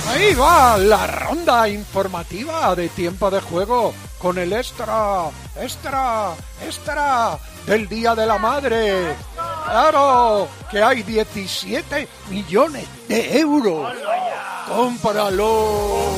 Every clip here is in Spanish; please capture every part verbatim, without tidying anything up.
Ahí va la ronda informativa de tiempo de juego con el extra, extra, extra del Día de la Madre. ¡Claro! Que hay diecisiete millones de euros. ¡Cómpralo!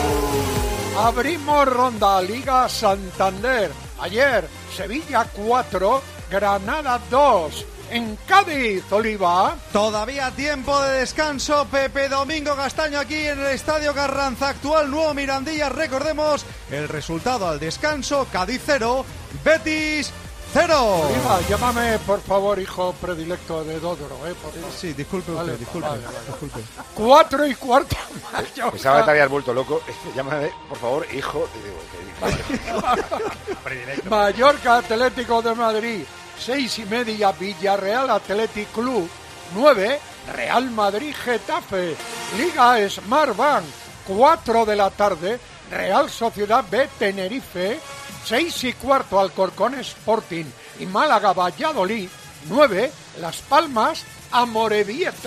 Abrimos ronda Liga Santander. Ayer, Sevilla cuatro, Granada dos. En Cádiz, Oliva. Todavía tiempo de descanso. Pepe Domingo Castaño aquí en el Estadio Carranza actual, Nuevo Mirandilla. Recordemos el resultado al descanso: Cádiz cero, Betis cero. Oliva, llámame por favor hijo predilecto de Dodoro, ¿eh? Por favor. Sí, disculpe usted, vale, disculpe, vale, vale. disculpe. Cuatro y cuarto. Mallorca. Pensaba que te habías vuelto loco. Llámame, por favor, hijo. Predilecto. Mallorca Atlético de Madrid. Seis y media, Villarreal Athletic Club. Nueve, Real Madrid Getafe. Liga Smartbank. Cuatro de la tarde, Real Sociedad B Tenerife. Seis y cuarto, Alcorcón Sporting y Málaga Valladolid. Nueve, Las Palmas Amorebieta.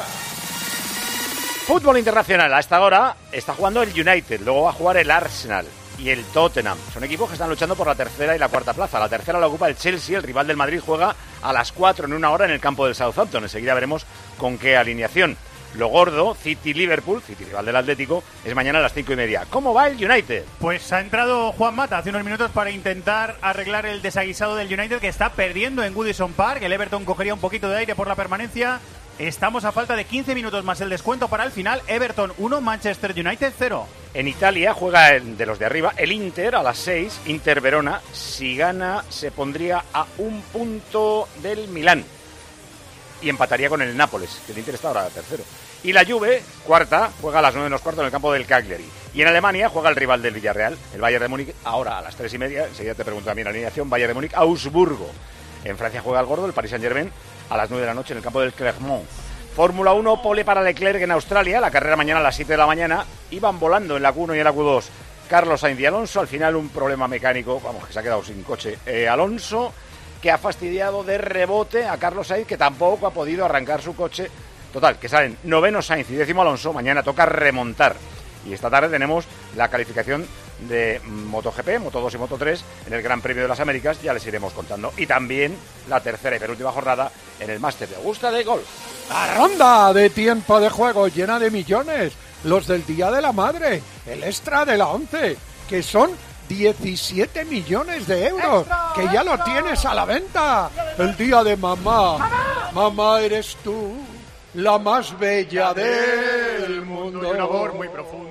Fútbol internacional. Hasta ahora está jugando el United, luego va a jugar el Arsenal y el Tottenham. Son equipos que están luchando por la tercera y la cuarta plaza. La tercera la ocupa el Chelsea, el rival del Madrid juega a las cuatro en una hora en el campo del Southampton. Enseguida veremos con qué alineación. Lo gordo, City-Liverpool, City rival del Atlético, es mañana a las cinco y media. ¿Cómo va el United? Pues ha entrado Juan Mata hace unos minutos para intentar arreglar el desaguisado del United, que está perdiendo en Goodison Park. El Everton cogería un poquito de aire por la permanencia. Estamos a falta de quince minutos más el descuento para el final. Everton uno, Manchester United cero. En Italia juega el de los de arriba, el Inter a las seis, Inter Verona. Si gana se pondría a un punto del Milán y empataría con el Nápoles, que el Inter está ahora tercero. Y la Juve, cuarta, juega a las nueve menos cuarto en el campo del Cagliari. Y en Alemania juega el rival del Villarreal, el Bayern de Múnich, ahora a las tres y media. Enseguida te pregunto también la alineación. Bayern de Múnich, Augsburgo. En Francia juega el gordo, el Paris Saint-Germain, a las nueve de la noche en el campo del Clermont. Fórmula uno, pole para Leclerc en Australia, la carrera mañana a las siete de la mañana. Iban volando en la Q uno y en la Q dos Carlos Sainz y Alonso. Al final un problema mecánico, vamos, que se ha quedado sin coche. Eh, Alonso, que ha fastidiado de rebote a Carlos Sainz, que tampoco ha podido arrancar su coche. Total, que salen noveno Sainz y décimo Alonso. Mañana toca remontar. Y esta tarde tenemos la calificación de MotoGP, Moto dos y Moto tres en el Gran Premio de las Américas, ya les iremos contando. Y también la tercera y penúltima jornada en el Máster de Augusta de Golf. La ronda de tiempo de juego llena de millones. Los del Día de la Madre, el extra de la once, que son diecisiete millones de euros, extra, que ya extra. Lo tienes a la venta. El día de mamá. Mamá, mamá eres tú, la más bella del mundo. Un amor muy profundo.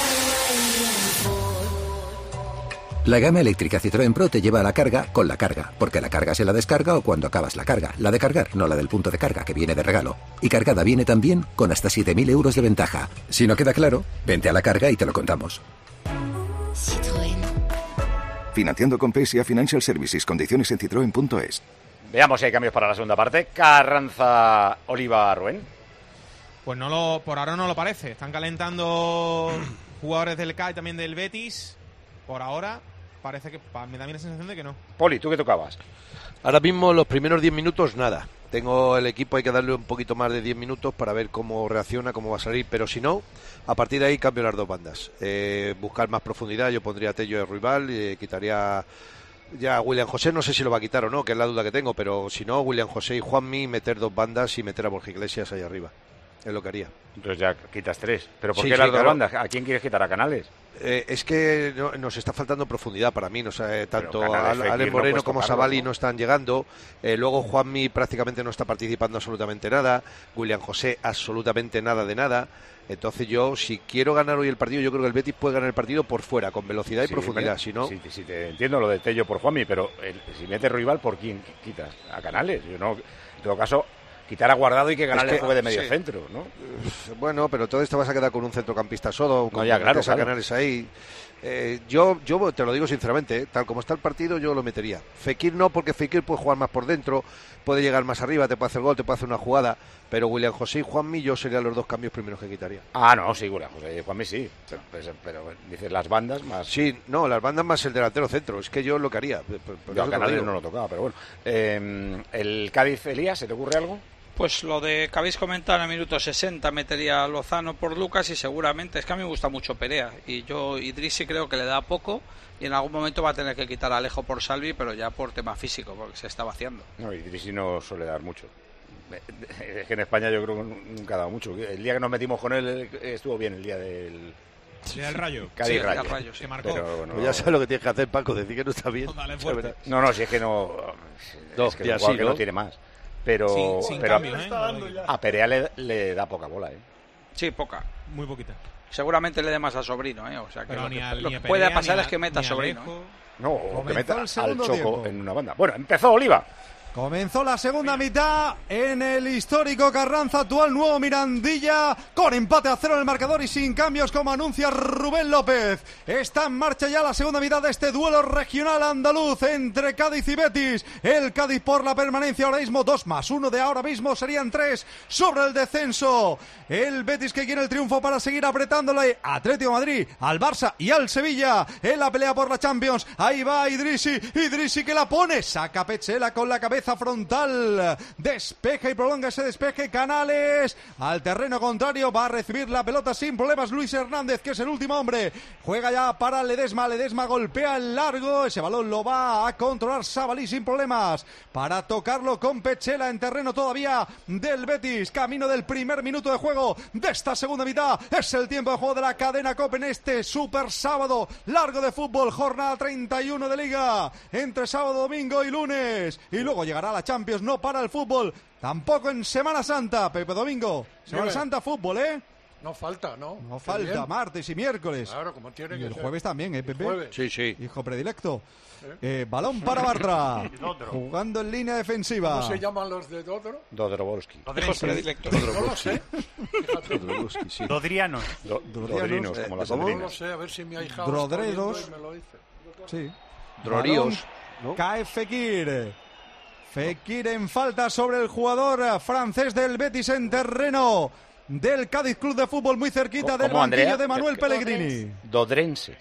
La gama eléctrica Citroën Pro te lleva a la carga con la carga, porque la carga se la descarga o cuando acabas la carga. La de cargar, no la del punto de carga, que viene de regalo. Y cargada viene también con hasta siete mil euros de ventaja. Si no queda claro, vente a la carga y te lo contamos. Citroën. Financiando con P S A Financial Services. Condiciones en citroen punto es. Veamos si hay cambios para la segunda parte. Carranza, Oliva, Rubén. Pues no lo, por ahora no lo parece. Están calentando jugadores del C A y también del Betis. Por ahora parece que me da a mí la sensación de que no. Poli, ¿tú qué tocabas? Ahora mismo los primeros diez minutos nada. Tengo el equipo, hay que darle un poquito más de diez minutos para ver cómo reacciona, cómo va a salir. Pero si no, a partir de ahí cambio las dos bandas. Eh, buscar más profundidad, yo pondría a Tello de rival, eh, quitaría ya a William José, no sé si lo va a quitar o no, que es la duda que tengo. Pero si no, William José y Juanmi, meter dos bandas y meter a Borja Iglesias ahí arriba. Es lo que haría. Entonces ya quitas tres. ¿Pero por sí, qué sí, las dos claro. bandas? ¿A quién quieres quitar? ¿A Canales? Eh, es que no, nos está faltando profundidad para mí, no sé, tanto Canales, Ale no Moreno como tocarlo, Savali ¿no? no están llegando, eh, luego Juanmi prácticamente no está participando absolutamente nada, William José absolutamente nada de nada. Entonces yo, si quiero ganar hoy el partido, yo creo que el Betis puede ganar el partido por fuera, con velocidad y sí, profundidad, pero, si no... Sí, sí, te entiendo lo de Tello por Juanmi, pero el, si metes rival, ¿por quién quitas? ¿A Canales? Yo no, en todo caso... Quitar a Guardado y que Canales es que, juegue de medio sí. centro, ¿no? Bueno, pero entonces te vas a quedar con un centrocampista solo, con no, ya, claro, claro. Canales ahí. Eh, yo, yo te lo digo sinceramente, ¿eh? Tal como está el partido, yo lo metería. Fekir no, porque Fekir puede jugar más por dentro, puede llegar más arriba, te puede hacer gol, te puede hacer una jugada. Pero William José y Juanmi, yo serían los dos cambios primeros que quitaría. Ah, no, sí, William José y Juanmi sí. Pero, pero, pero dices las bandas más. Sí, no, las bandas más el delantero centro. Es que yo lo que haría. Yo a Canales no lo tocaba, pero bueno. Eh, ¿El Cádiz, Elías, se te ocurre algo? Pues lo de que habéis comentado en el minuto sesenta, metería a Lozano por Lucas y seguramente, es que a mí me gusta mucho Perea y yo Idrissi creo que le da poco y en algún momento va a tener que quitar a Alejo por Salvi, pero ya por tema físico, porque se está vaciando. No, Idrissi no suele dar mucho. Es que en España yo creo que nunca ha dado mucho. El día que nos metimos con él estuvo bien, el día del... Sí, el Rayo. Cádiz sí, Rayo. el Rayo, sí. Que marcó. Pero no, Pues ya sabes lo que tienes que hacer, Paco, decir que no está bien. No, dale fuerte. no, no, si es que no... No, es que ya es un jugador sí, que ¿no? no tiene más. Pero, Sin, sin pero cambio, ¿eh? a, a Perea le, le da poca bola, ¿eh? Sí, poca. Muy poquita. Seguramente le dé más a Sobrino, ¿eh? O sea, que Pero lo ni que, a, lo ni que a puede Perea, pasar ni a- es que meta a ni a Sobrino. Alejo. ¿eh? No, o que Comenzó meta el al segundo Choco tiempo. en una banda. Bueno, empezó Oliva. Comenzó la segunda mitad en el histórico Carranza actual Nuevo Mirandilla, con empate a cero en el marcador y sin cambios, como anuncia Rubén López. Está en marcha ya la segunda mitad de este duelo regional andaluz entre Cádiz y Betis. El Cádiz por la permanencia ahora mismo, dos más uno de ahora mismo serían tres sobre el descenso. El Betis que quiere el triunfo para seguir apretándole a Atlético de Madrid, al Barça y al Sevilla en la pelea por la Champions. Ahí va Idrissi, Idrissi que la pone, saca Petzela con la cabeza frontal, despeja y prolonga ese despeje. Canales al terreno contrario, va a recibir la pelota sin problemas Luis Hernández, que es el último hombre, juega ya para Ledesma, Ledesma golpea el largo, ese balón lo va a controlar Sabalí sin problemas para tocarlo con Petzela en terreno todavía del Betis, camino del primer minuto de juego de esta segunda mitad. Es el tiempo de juego de la cadena COPE en este super sábado largo de fútbol, jornada treinta y uno de Liga, entre sábado, domingo y lunes, y luego llegará la Champions. No para el fútbol tampoco en Semana Santa, Pepe Domingo. Semana Dime. Santa, fútbol, ¿eh? No falta, ¿no? No Qué falta, bien. martes y miércoles. Claro, como tiene Y que el ser. jueves también, ¿eh, Pepe? Jueves. Sí, sí. Hijo predilecto. Eh, balón para Bartra, jugando en línea defensiva. ¿Cómo se llaman los de Dodro? Dodrobolski. Hijos predilectos. No lo sé. Fíjate. Dodrowski, sí. Dodrianos. Do- Dodrinos, eh, como las ¿cómo? No lo Andrinas. sé, a ver si mi ahijado Drodredos. está oyendo y me lo dice. Sí. Droríos, ¿no? Cae Fekir. Fekir en falta sobre el jugador francés del Betis en terreno del Cádiz Club de Fútbol, muy cerquita ¿Cómo, del banquillo Andrea? de Manuel ¿Qué- Pellegrini. Dodrense.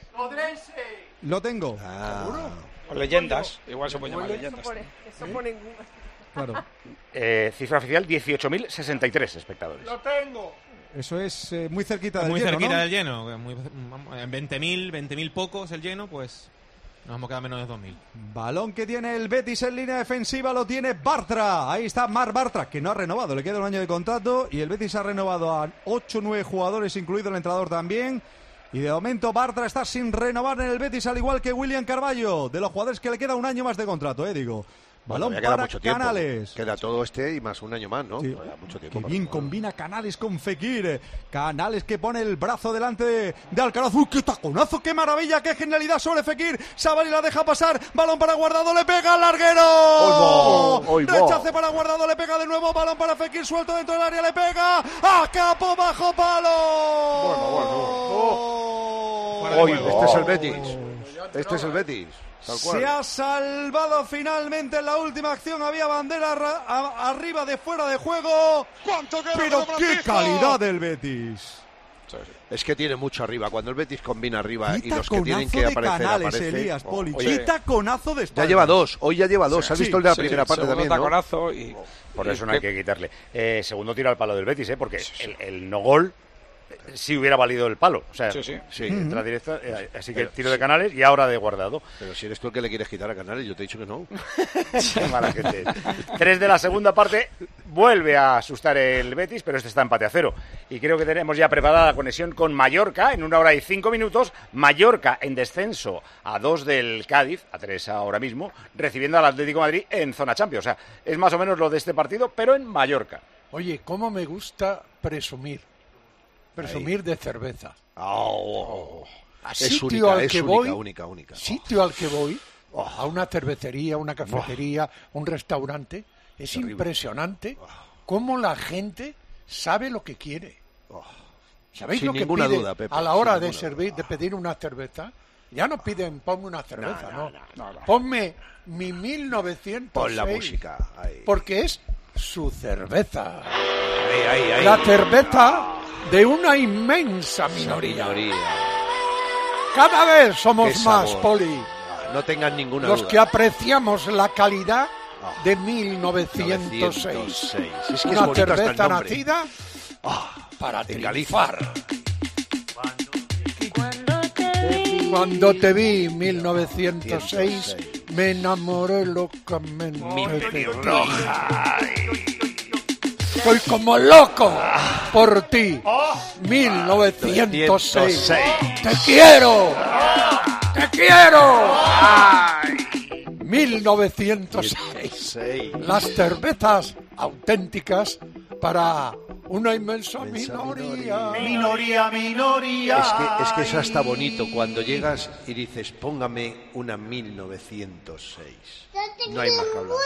Lo tengo. O leyendas. Igual se puede llamar Eso leyendas. pone, eso pone en Google. Claro. Eh, cifra oficial, dieciocho mil sesenta y tres espectadores. ¡Lo tengo! Eso es eh, muy cerquita del Muy lleno, cerquita ¿no? del lleno. Muy, vamos, en veinte mil, veinte mil pocos el lleno, pues nos hemos quedado menos de dos mil. Balón que tiene el Betis en línea defensiva, lo tiene Bartra. Ahí está Mar Bartra, que no ha renovado, le queda un año de contrato. Y el Betis ha renovado a ocho o nueve jugadores, incluido el entrenador también. Y de momento Bartra está sin renovar en el Betis, al igual que William Carballo, de los jugadores que le queda un año más de contrato, eh, digo. Bueno, Balón todavía queda para mucho tiempo. Canales. Queda todo este y más un año más, ¿no? Sí. Todavía mucho tiempo. Qué para bien jugar. combina Canales con Fekir. Canales que pone el brazo delante de, de Alcaraz. ¡Uy, qué taconazo! ¡Qué maravilla! ¡Qué genialidad sobre Fekir! Sabalí la deja pasar. Balón para Guardado. ¡Le pega al larguero! ¡Oy, bo! ¡Oy, bo! Rechace para Guardado. Le pega de nuevo. Balón para Fekir. Suelto dentro del área. ¡Le pega! ¡A capo bajo palo! Fuera de Oy, juego. Este es el Betis. Este es el Betis. Tal cual. Se ha salvado finalmente en la última acción. Había bandera ra- a- arriba de fuera de juego. Pero qué calidad del Betis. Es que tiene mucho arriba. Cuando el Betis combina arriba Qué y los que tienen taconazo que de aparecer Canales, aparecen. Elías, Oh, Poli. oye, Qué taconazo de ya espalda. lleva dos. Hoy ya lleva dos. ¿Has Sí, visto el de la Sí, primera parte segundo también, no? taconazo y... Por y- eso no hay que quitarle. Eh, segundo tiro al palo del Betis, ¿eh? Porque el, el no gol eh, sí hubiera valido el palo. O sea, Sí, sí. Sí. entra directa. eh, así que Pero- tiro de Canales y ahora de Guardado. Pero si eres tú el que le quieres quitar a Canales, yo te he dicho que no. Qué mala gente. Tres de la segunda parte. Vuelve a asustar el Betis, pero este está empate a cero. Y creo que tenemos ya preparada la conexión con Mallorca en una hora y cinco minutos. Mallorca en descenso a dos del Cádiz, a tres ahora mismo, recibiendo al Atlético de Madrid en zona Champions. O sea, es más o menos lo de este partido, pero en Mallorca. Oye, cómo me gusta presumir. Presumir de cerveza. Oh, A es sitio única, al es que única, voy, única, única. sitio al que voy, a una cervecería, una cafetería, un restaurante, es Terrible. impresionante cómo la gente sabe lo que quiere. ¿Sabéis Sin lo que ninguna pide duda, Pepe, a la hora sin de ninguna servir, de pedir una cerveza? Ya no piden ponme una cerveza, No, no. no, no, no. Ponme mi mil novecientos seis. Pon la música. Ahí. Porque es su cerveza. Ahí, ahí, ahí. La cerveza de una inmensa minoría. Minoría. Cada vez somos Qué más, sabor. Poli, No tengas ninguna los duda. que apreciamos la calidad de mil novecientos seis. novecientos seis. Es que Una es bonito hasta el cerveza nombre. nacida Ah, para en triunfar. Cuando te vi, Cuando te vi en mil novecientos seis, me enamoré locamente de ti. Estoy como loco por ti. mil novecientos seis. ¡Te quiero! ¡Te quiero! mil novecientos seis. Las cervezas auténticas para una inmensa minoría. Minoría, minoría. Es que, es que eso está bonito cuando llegas y dices, póngame una mil novecientos seis. No hay más que hablar.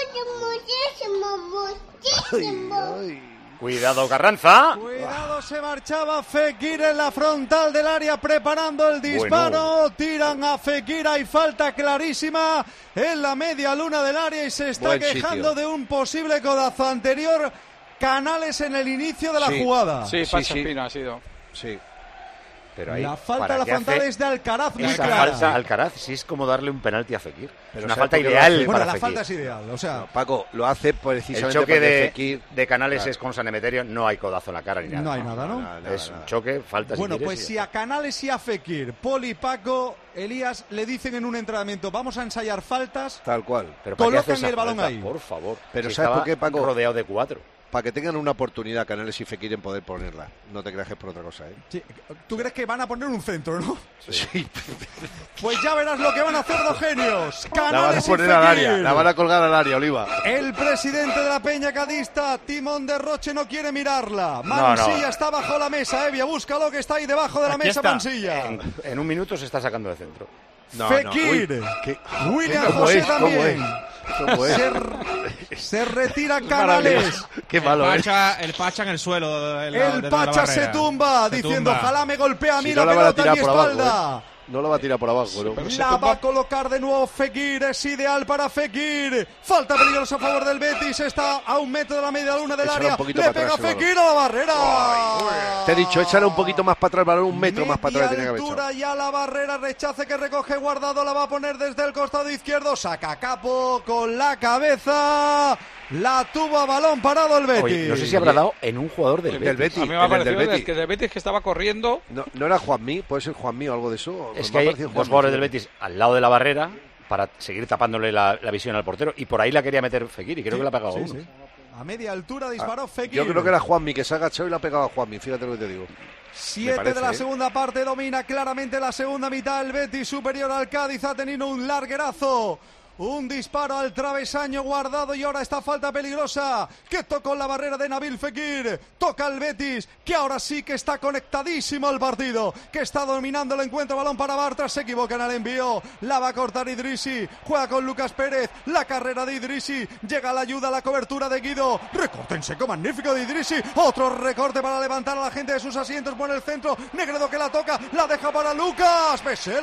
muchísimo. Cuidado, Carranza. Cuidado, se marchaba Fekir en la frontal del área preparando el disparo. Bueno. Tiran a Fekir, hay falta clarísima en la media luna del área y se está Buen quejando sitio. de un posible codazo anterior. Canales en el inicio de la Sí. jugada. Sí, Sí, pasa sí. fino ha sido. Sí. Pero ahí, La falta ¿para de la qué frontal hace es de Alcaraz muy esa clara. falta a Alcaraz? Si es como darle un penalti a Fekir. Pero Es una ¿sabes falta por qué lo ideal hace? Bueno, para la Fekir. falta es ideal, o sea, No, Paco, lo hace El precisamente choque porque de, Fekir- de Canales Claro. es con San Emeterio, no hay codazo en la cara ni nada. no hay nada, ¿no? Nada, nada, Es un nada. choque, falta si Bueno, quieres pues y si ya a Canales y a Fekir, Poli, Paco, Elías le dicen en un entrenamiento, vamos a ensayar faltas. Tal cual. Pero ¿para qué hace Colocan esa el balón falta? ahí. Por favor. Pero Si ¿sabes estaba por qué, Paco? rodeado de cuatro. Para que tengan una oportunidad Canales y Fekir en poder ponerla. No te creas que es por otra cosa, ¿eh? Sí, ¿tú crees que van a poner un centro, no? Sí. Pues ya verás lo que van a hacer dos genios. La van a Canales y poner al área. Fekir. La van a colgar al área, Oliva. El presidente de la Peña Cadista, Timón de Roche, no quiere mirarla. No, Mansilla no. está bajo la mesa, Evia, búscalo que está ahí debajo de la Aquí mesa, está. Mansilla. En, en un minuto se está sacando de centro. No, Fekir. no. Uy, ¿qué- William ¿Cómo José es? ¿Cómo también. es? ¿Cómo es? Se, r- se retira Canales. Qué El malo es. Pacha, el Pacha en el suelo. en la- El desde la Pacha se barrera. tumba, Se diciendo, tumba. ojalá me golpea a mí Si la no la van a pelota en tirar mi por abajo, espalda. ¿eh? No la va a tirar por abajo, ¿no? pero se La tumba- va a colocar de nuevo Fekir, es ideal para Fekir. Falta peligrosa a favor del Betis, está a un metro de la media luna del Échala área. un poquito Le para pega atrás, Fekir a la barrera. Te he dicho, échale un poquito más para atrás, el balón un metro más para Media atrás. Tiene que haber altura echado. ya la barrera, rechace que recoge Guardado, la va a poner desde el costado izquierdo. Saca Capo con la cabeza. La tuvo a balón parado el Betis. Oye, no sé si habrá dado en un jugador del Del Betis. Betis. A mí me en ha el del parecido el Betis. que del Betis que estaba corriendo. No, no era Juanmi, puede ser Juanmi o algo de eso. Es Me que ha hay parecido dos Juanmi, jugadores sí. del Betis al lado de la barrera para seguir tapándole la, la visión al portero. Y por ahí la quería meter Fekir y creo que la ha pegado a uno. A media altura disparó Fekir. Yo creo que era Juanmi que se ha agachado y la ha pegado a Juanmi, fíjate lo que te digo. Siete parece, de la ¿eh? segunda parte, domina claramente la segunda mitad. El Betis superior al Cádiz ha tenido un larguerazo. Un disparo al travesaño Guardado y ahora esta falta peligrosa que tocó la barrera de Nabil Fekir. Toca el Betis, que ahora sí que está conectadísimo el partido, que está dominando el encuentro. Balón para Bartra, se equivoca en el envío. La va a cortar Idrissi, juega con Lucas Pérez. La carrera de Idrissi, llega la ayuda, la cobertura de Guido. Recorte en seco magnífico de Idrissi. Otro recorte para levantar a la gente de sus asientos por el centro. Negredo que la toca, la deja para Lucas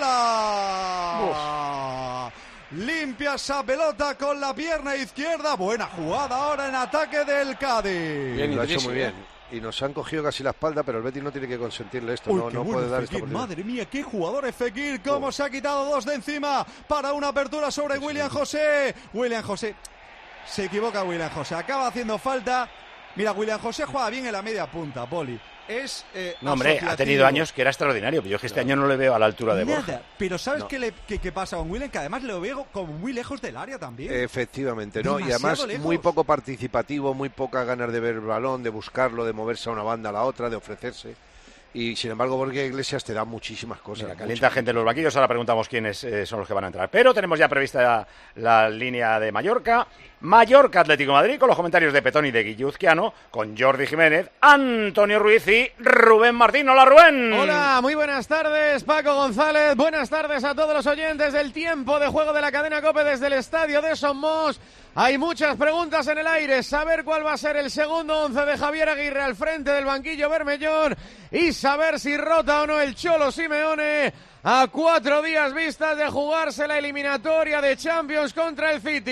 Pesela. Limpia esa pelota con la pierna izquierda. Buena jugada ahora en ataque del Cádiz. Bien, Lo ha hecho Idrissi, muy bien. Y nos han cogido casi la espalda, pero el Betis no tiene que consentirle esto. Uy, no qué no bueno puede dar esta Fekir, oportunidad. madre mía, qué jugador es Fekir, cómo se ha quitado dos de encima para una apertura sobre William José. William José, se equivoca William José, acaba haciendo falta. Mira, William José juega bien en la media punta, Poli. Es eh, No, hombre, ha asociativo. tenido años que era extraordinario, pero yo es que este año no le veo a la altura de Borja. Nada, pero ¿sabes No. qué, le, qué, qué pasa con William? Que además lo veo como muy lejos del área también. Efectivamente, ¿no? Y Demasiado además lejos. muy poco participativo, muy pocas ganas de ver el balón, de buscarlo, de moverse a una banda a la otra, de ofrecerse. Y sin embargo, Borja Iglesias te da muchísimas cosas. Mira, calienta gente en los banquillos, ahora preguntamos quiénes eh, son los que van a entrar. Pero tenemos ya prevista la, la línea de Mallorca. Mallorca Atlético de Madrid, con los comentarios de Petón y de Guilluzquiano, con Jordi Jiménez, Antonio Ruiz y Rubén Martín. ¡Hola, Rubén! Hola, muy buenas tardes, Paco González. Buenas tardes a todos los oyentes del tiempo de juego de la cadena COPE desde el estadio de Somos. Hay muchas preguntas en el aire, saber cuál va a ser el segundo once de Javier Aguirre al frente del banquillo bermellón y saber si rota o no el Cholo Simeone a cuatro días vistas de jugarse la eliminatoria de Champions contra el City.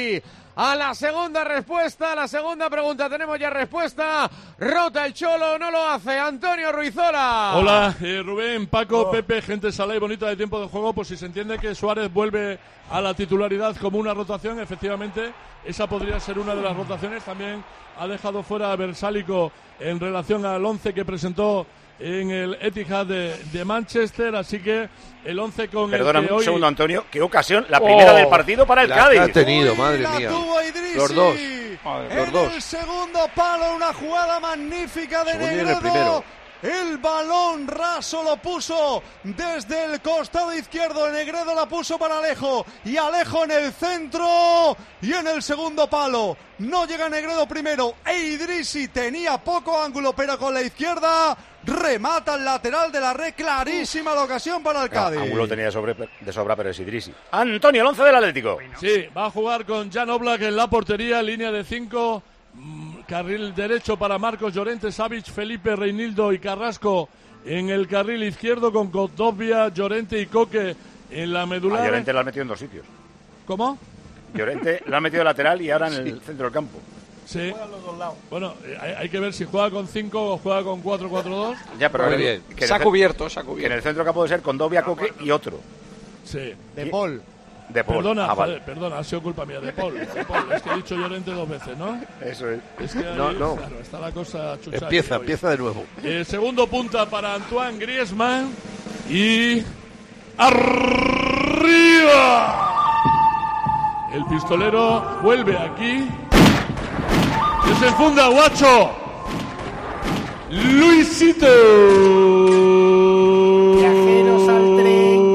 a la segunda respuesta, a la segunda pregunta. Tenemos ya respuesta. Rota el Cholo, no lo hace. Antonio Ruizola. Hola, eh, Rubén, Paco, oh. Pepe, gente Sala y bonita de tiempo de juego. Pues si se entiende que Suárez vuelve a la titularidad como una rotación, efectivamente, esa podría ser una de las rotaciones. También ha dejado fuera a Versálico en relación al once que presentó en el Etihad de, de Manchester, así que el once con Perdóname el que un hoy... segundo, Antonio, qué ocasión, la primera oh, del partido para el la Cádiz. Que ha tenido, madre Uy, mía. Los dos. Madre, en los dos. el segundo palo, una jugada magnífica de Negredo. Negredo. El primero. El balón raso lo puso desde el costado izquierdo. Negredo la puso para Alejo. Y Alejo en el centro. Y en el segundo palo. No llega Negredo primero. E Idrissi tenía poco ángulo, pero con la izquierda remata el lateral de la red. Clarísima la ocasión para el Cádiz. Ángulo tenía de, sobre, de sobra, pero es Idrissi. Antonio, el once del Atlético. Sí, va a jugar con Jan Oblak en la portería, línea de cinco. Carril derecho para Marcos Llorente, Savic, Felipe, Reinildo y Carrasco en el carril izquierdo con Condovia, Llorente y Coque en la medular. A Llorente lo han metido en dos sitios. ¿Cómo? Llorente lo han metido lateral y ahora en el sí. centro del campo. Sí. Bueno, hay, hay que ver si juega con cinco o juega con cuatro cuatro dos. Ya, pero Muy el, bien. Que se ha cubierto, se ha cubierto. Que en el centro del campo puede ser Condovia, Coque y otro. Sí. De Paul. De Paul. Perdona, ah, vale. joder, perdona, ha sido culpa mía. De Paul, de Paul. Es que he dicho Llorente dos veces, ¿no? Eso es. Es que no, ahí, no. Claro, está la cosa chucha. Empieza, empieza de nuevo. Eh, segundo punta para Antoine Griezmann. Y... ¡arriba! El pistolero vuelve aquí. Desenfunda, guacho. Luisito. Viajeros al tren.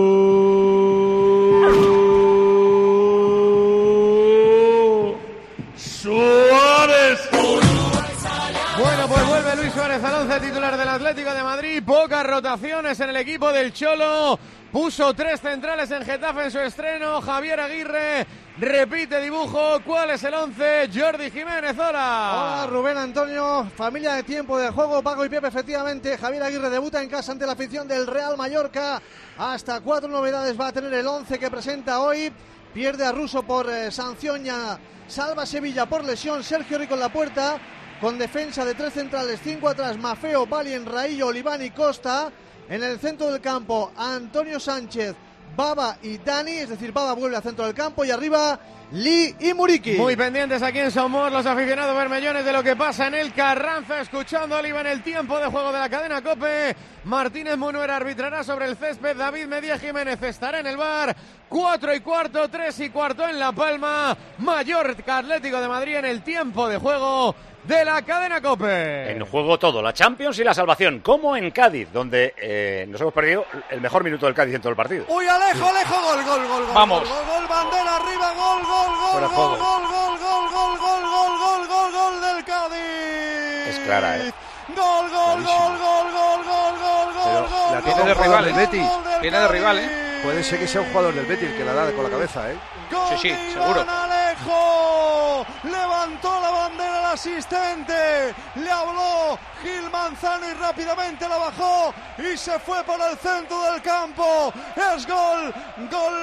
Suárez. Bueno, pues vuelve Luis Suárez al once titular del Atlético de Madrid. Pocas rotaciones en el equipo del Cholo. Puso tres centrales en Getafe en su estreno. Javier Aguirre repite dibujo. ¿Cuál es el once? Jordi Jiménez, hola. Hola, Rubén, Antonio, familia de tiempo de juego, Paco y Pepe, efectivamente. Javier Aguirre debuta en casa ante la afición del Real Mallorca. Hasta cuatro novedades va a tener el once que presenta hoy. Pierde a Russo por eh, sanción ya. Salva Sevilla por lesión. Sergio Rico en la puerta. Con defensa de tres centrales, cinco atrás, Mafeo, Balien, Raillo, Oliván y Costa. En el centro del campo, Antonio Sánchez, Baba y Dani, es decir, Baba vuelve al centro del campo y arriba Lee y Muriqui. Muy pendientes aquí en Somos los aficionados bermellones de lo que pasa en el Carranza, escuchando a Oliva en el tiempo de juego de la cadena COPE. Martínez Munuera arbitrará sobre el césped, David Medía Jiménez estará en el bar. Cuatro y cuarto, tres y cuarto en La Palma. Mallorca Atlético de Madrid en el tiempo de juego de la cadena COPE. En juego todo, la Champions y la salvación, como en Cádiz, donde eh, nos hemos perdido el mejor minuto del Cádiz en todo el partido. Uy, Alejo, Alejo, gol, gol, gol, gol. Vamos. Gol, gol, bandera arriba, gol, gol, gol, gol, gol, gol, gol, gol, gol, gol, gol, gol, gol del Cádiz. Es clara, ¿eh? Gol, gol, gol, gol, gol, gol, gol, gol, gol. La tiene de rival, el Betis. Tiene de rival, ¿eh? Puede ser que sea un jugador del Betis el que la da con la cabeza, ¿eh? Sí, sí, seguro. Alejo levantó la bandera al asistente, le habló Gil Manzano y rápidamente la bajó y se fue por el centro del campo. Es gol, gol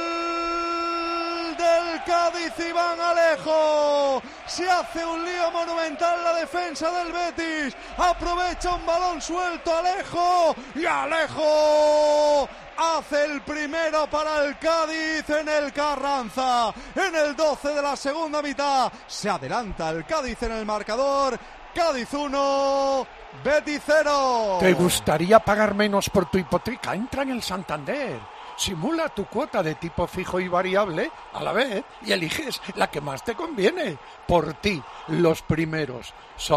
del Cádiz. Iván Alejo se hace un lío monumental la defensa del Betis, aprovecha un balón suelto Alejo y Alejo hace el primero para el Cádiz en el Carranza. En el doce de la segunda mitad se adelanta el Cádiz en el marcador. Cádiz uno, Betis cero. ¿Te gustaría pagar menos por tu hipoteca? Entra en el Santander. Simula tu cuota de tipo fijo y variable a la vez y eliges la que más te conviene. Por ti, los primeros.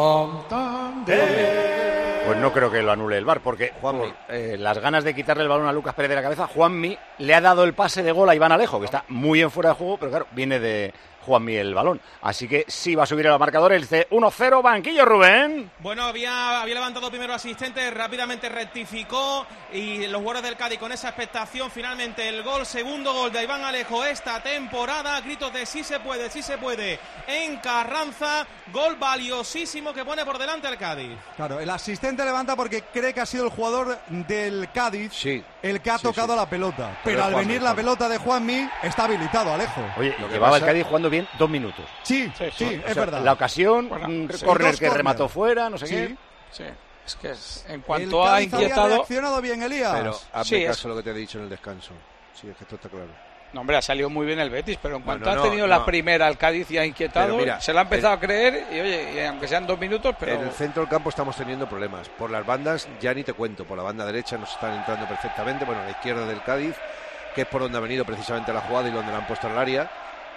Santander. Pues no creo que lo anule el V A R, porque por, eh, las ganas de quitarle el balón a Lucas Pérez de la cabeza, Juanmi le ha dado el pase de gol a Iván Alejo, que está muy en fuera de juego, pero claro, viene de Juanmi el balón. Así que sí va a subir el marcador el C uno cero, banquillo, Rubén. Bueno, había, había levantado primero asistente, rápidamente rectificó y los jugadores del Cádiz con esa expectación, finalmente el gol, segundo gol de Iván Alejo esta temporada, gritos de sí se puede, sí se puede en Carranza, gol valiosísimo que pone por delante al Cádiz. Claro, el asistente levanta porque cree que ha sido el jugador del Cádiz sí. el que ha Sí, tocado sí. la pelota. Pero Pero es al Juanmi, venir la Juanmi. pelota de Juanmi, está habilitado Alejo. Oye, Lo que llevaba pasa- el Cádiz jugando bien dos minutos. Sí, sí, Sí, sí. es O sea, verdad. La ocasión, Bueno, un sí. córner Dos que córner. remató fuera, no sé Sí. qué. Sí, es que es- en El cuanto a Cádiz había inquietado... reaccionado bien, Elías. Pero hazme Sí, es- caso a lo que te he dicho en el descanso. Sí, es que esto está claro. No, hombre, ha salido muy bien el Betis, pero en cuanto Bueno, ha no, tenido no. la primera, el Cádiz ya inquietado, Pero mira, se la ha empezado el- a creer y oye, y aunque sean dos minutos, pero... En el centro del campo estamos teniendo problemas. Por las bandas ya ni te cuento. Por la banda derecha nos están entrando perfectamente. Bueno, a la izquierda del Cádiz, que es por donde ha venido precisamente la jugada y donde la han puesto en el área.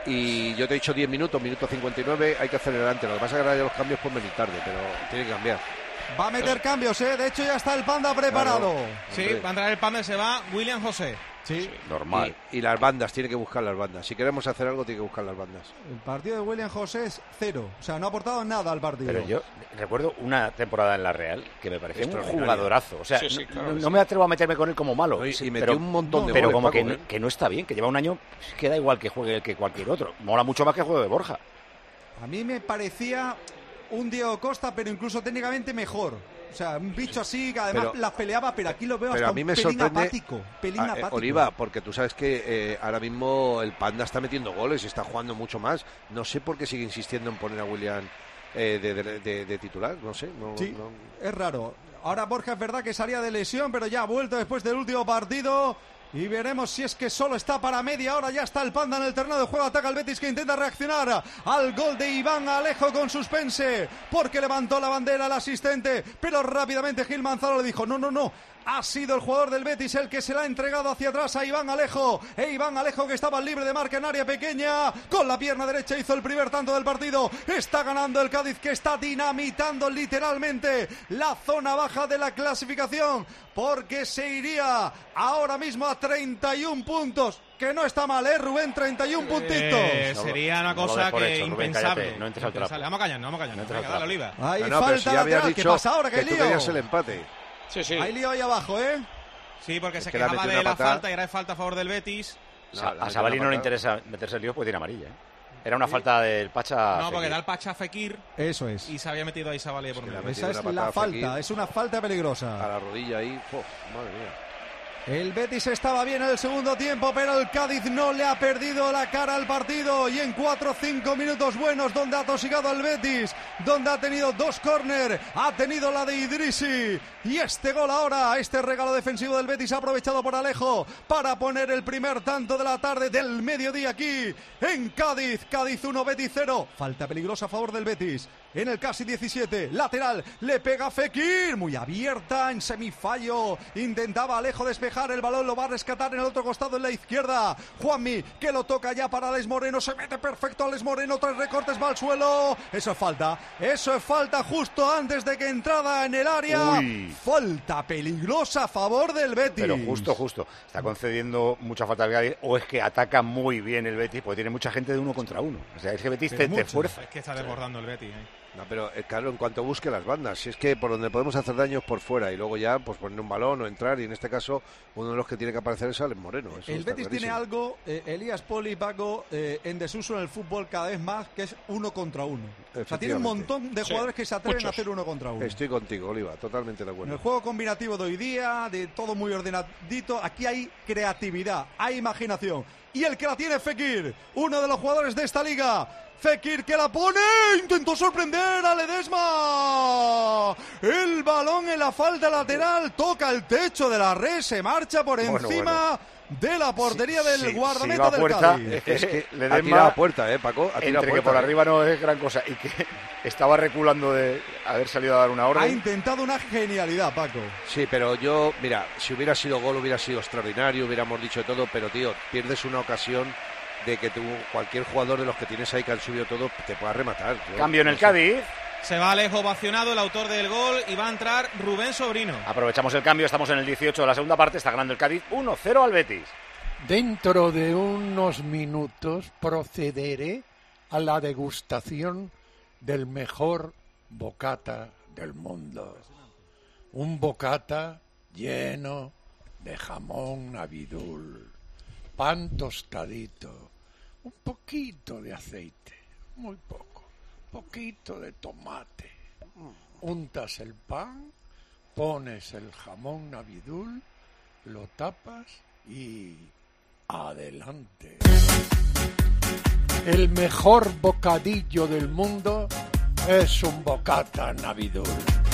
Y yo te he dicho diez minutos, minuto cincuenta y nueve, hay que acelerar antes. Lo que pasa es que ahora ya los cambios pueden venir tarde, pero tiene que cambiar. Va a meter cambios, ¿eh? De hecho, ya está el Panda preparado. Claro. Sí, Hombre. va a entrar el Panda y se va William José. Sí. Normal. Y, y las bandas, tiene que buscar las bandas. Si queremos hacer algo, tiene que buscar las bandas. El partido de William José es cero. O sea, no ha aportado nada al partido. Pero yo recuerdo una temporada en la Real que me parecía un Extraordinaria. jugadorazo. O sea, Sí, sí, no- claro no, que no sí. me atrevo a meterme con él como malo. No, y- sí, y metió pero, un montón de Pero goles, como Paco, que, no- ¿eh? que no está bien, que lleva un año, pues, que da igual que juegue que cualquier otro. Mola mucho más que juegue de Borja. A mí me parecía un Diego Costa, pero incluso técnicamente mejor. O sea, un bicho así que además Pero- las peleaba, pero aquí lo veo Pero hasta a mí un me pelín sorprende apático. Pelín Ah, eh, apático. Oliva, porque tú sabes que eh, ahora mismo el Panda está metiendo goles y está jugando mucho más. No sé por qué sigue insistiendo en poner a William eh, de, de- de- de titular. No sé. No, Sí, no- es raro. Ahora Borja es verdad que salía de lesión, pero ya ha vuelto después del último partido. Y veremos si es que solo está para media hora. Ya está el Panda en el terreno de juego. Ataca el Betis, que intenta reaccionar al gol de Iván Alejo con suspense, porque levantó la bandera el asistente, pero rápidamente Gil Manzano le dijo: no, no, no. Ha sido el jugador del Betis el que se la ha entregado hacia atrás a Iván Alejo. E Iván Alejo, que estaba libre de marca en área pequeña, con la pierna derecha hizo el primer tanto del partido. Está ganando el Cádiz, que está dinamitando literalmente la zona baja de la clasificación, porque se iría ahora mismo a treinta y un puntos. Que no está mal, ¿eh, Rubén? treinta y un puntitos. Eh, No lo- sería una no lo cosa des por que hecho, Rubén, impensable. cállate, no entres al trapo. Impensable. Vamos a callar, vamos a callar. No entres Venga, al dale, trapo. Oliva. Hay No, no, pero falta si ya habías lateral. ¿Qué dicho pasa ahora? ¿Qué que tú lío? querías el empate. Sí, sí. Hay lío ahí abajo, ¿eh? Sí, porque se que le ha quejaba metido de una la patada. falta y era de falta a favor del Betis. O sea, No, la a metió Sabalí una no le patada. interesa meterse el lío porque tiene amarilla. ¿eh? Era una falta del Pacha. No, porque Fekir. da el Pacha a Fekir Eso es. y se había metido ahí Sabalí por que medio. la Esa es una la patada falta, Fekir. es una falta A peligrosa. la rodilla ahí. ¡Uf! Madre mía. El Betis estaba bien en el segundo tiempo, pero el Cádiz no le ha perdido la cara al partido. Y en cuatro o cinco minutos buenos, donde ha tosigado al Betis, donde ha tenido dos córner, ha tenido la de Idrisi. Y este gol ahora, este regalo defensivo del Betis aprovechado por Alejo para poner el primer tanto de la tarde del mediodía aquí en Cádiz. Cádiz uno, Betis cero. Falta peligrosa a favor del Betis. En el casi diecisiete, lateral, le pega Fekir, muy abierta, en semifallo, intentaba Alejo despejar el balón, lo va a rescatar en el otro costado, en la izquierda, Juanmi, que lo toca ya para Alex Moreno, se mete perfecto Alex Moreno, tres recortes, va al suelo, eso es falta, eso es falta justo antes de que entrada en el área, Uy. falta peligrosa a favor del Betis. Pero justo, justo. Está concediendo mucha falta al Cádiz, o es que ataca muy bien el Betis, porque tiene mucha gente de uno contra uno. O sea, es que Betis Pero te, te mucho. fuerza. Es que está desbordando el Betis. ¿eh? No, pero eh, claro, en cuanto busque las bandas, si es que por donde podemos hacer daño es por fuera y luego ya pues poner un balón o entrar, y en este caso uno de los que tiene que aparecer es Alex Moreno. Eso El está Betis tiene clarísimo. algo, eh, Elías Poli y Paco, eh, en desuso en el fútbol cada vez más, que es uno contra uno. O sea, tiene un Efectivamente. montón de Sí, jugadores que se atreven muchos. a hacer uno contra uno. Estoy contigo, Oliva, totalmente de En acuerdo. el juego combinativo de hoy día, de todo muy ordenadito, aquí hay creatividad, hay imaginación. Y el que la tiene es Fekir, uno de los jugadores de esta liga. Fekir, que la pone, intentó sorprender a Ledesma. El balón en la falta lateral, toca el techo de la red, se marcha por Bueno, encima de la portería del Sí, guardameta si va a del puerta, Cádiz. es que, Es que le ha den tirado más, a puerta, ¿eh, Paco? Ha tirado entre a que puerta, por ¿eh? arriba no es gran cosa y que estaba reculando de haber salido a dar una Ha orden. intentado una genialidad, Paco. Sí, pero yo, mira, si hubiera sido gol hubiera sido extraordinario, hubiéramos dicho todo, pero tío, pierdes una ocasión de que tú, cualquier jugador de los que tienes ahí que han subido todo, te pueda rematar. Yo Cambio en no el sé. Cádiz. Se va Alejo ovacionado, el autor del gol, y va a entrar Rubén Sobrino. Aprovechamos el cambio, estamos en el dieciocho de la segunda parte, está ganando el Cádiz uno cero al Betis. Dentro de unos minutos procederé a la degustación del mejor bocata del mundo. Un bocata lleno de jamón abidul, pan tostadito, un poquito de aceite, muy poco, poquito de tomate. Untas el pan, pones el jamón abidul lo tapas y adelante. El mejor bocadillo del mundo es un bocata Navidul.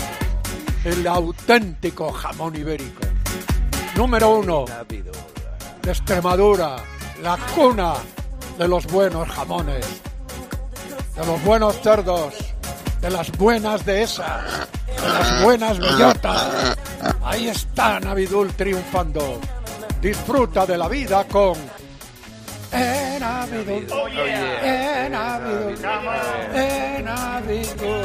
El auténtico jamón ibérico. Número uno de Extremadura, la cuna de los buenos jamones, de los buenos cerdos, de las buenas dehesas, de las buenas bellotas. Ahí está Navidul triunfando. Disfruta de la vida con Eh, Navidul, Oh, yeah. Eh, Navidul, Eh, Navidul.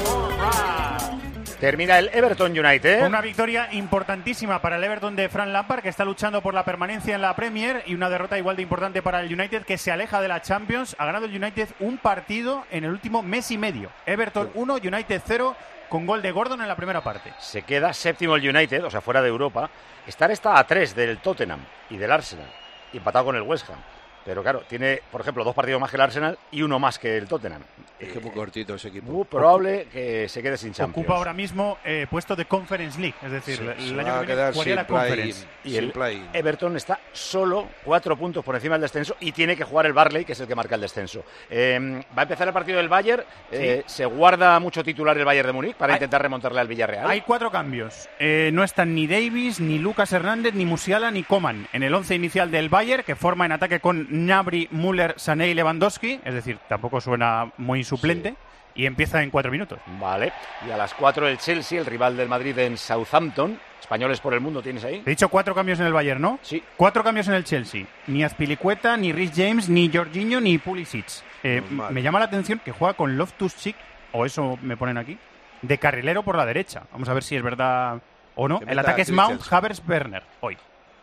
Termina el Everton United. Una victoria importantísima para el Everton de Frank Lampard, que está luchando por la permanencia en la Premier, y una derrota igual de importante para el United, que se aleja de la Champions. Ha ganado el United un partido en el último mes y medio. Everton uno, United cero, con gol de Gordon en la primera parte. Se queda séptimo el United, o sea, fuera de Europa. Estar está a tres del Tottenham y del Arsenal, y empatado con el West Ham. Pero claro, tiene, por ejemplo, dos partidos más que el Arsenal y uno más que el Tottenham. Es que es muy cortito ese equipo. Muy probable que se quede sin Champions. Ocupa ahora mismo eh, puesto de Conference League, es decir, Sí, el se año va a que viene quedar jugaría sin la Conference. Y el Everton está solo cuatro puntos por encima del descenso y tiene que jugar el Barley, que es el que marca el descenso. Eh, va a empezar el partido del Bayern. Eh, Sí. ¿Se guarda mucho titular el Bayern de Múnich para Hay- intentar remontarle al Villarreal? Hay cuatro cambios. Eh, no están ni Davis, ni Lucas Hernández, ni Musiala, ni Coman en el once inicial del Bayern, que forma en ataque con Gnabry, Müller, Sané y Lewandowski. Es decir, tampoco suena muy suplente. Y empieza en cuatro minutos. Vale. Y a las cuatro el Chelsea, el rival del Madrid en Southampton. Españoles por el mundo, ¿tienes ahí? He dicho cuatro cambios en el Bayern, ¿no? Sí. Cuatro cambios en el Chelsea. Ni Azpilicueta, ni Rhys James, ni Jorginho, ni Pulisic. Eh, Normal. me llama la atención que juega con Loftus-Cheek, o eso me ponen aquí, de carrilero por la derecha. Vamos a ver si es verdad o no. Que El meta ataque a es Mount, Christensen. Havertz, Werner, hoy.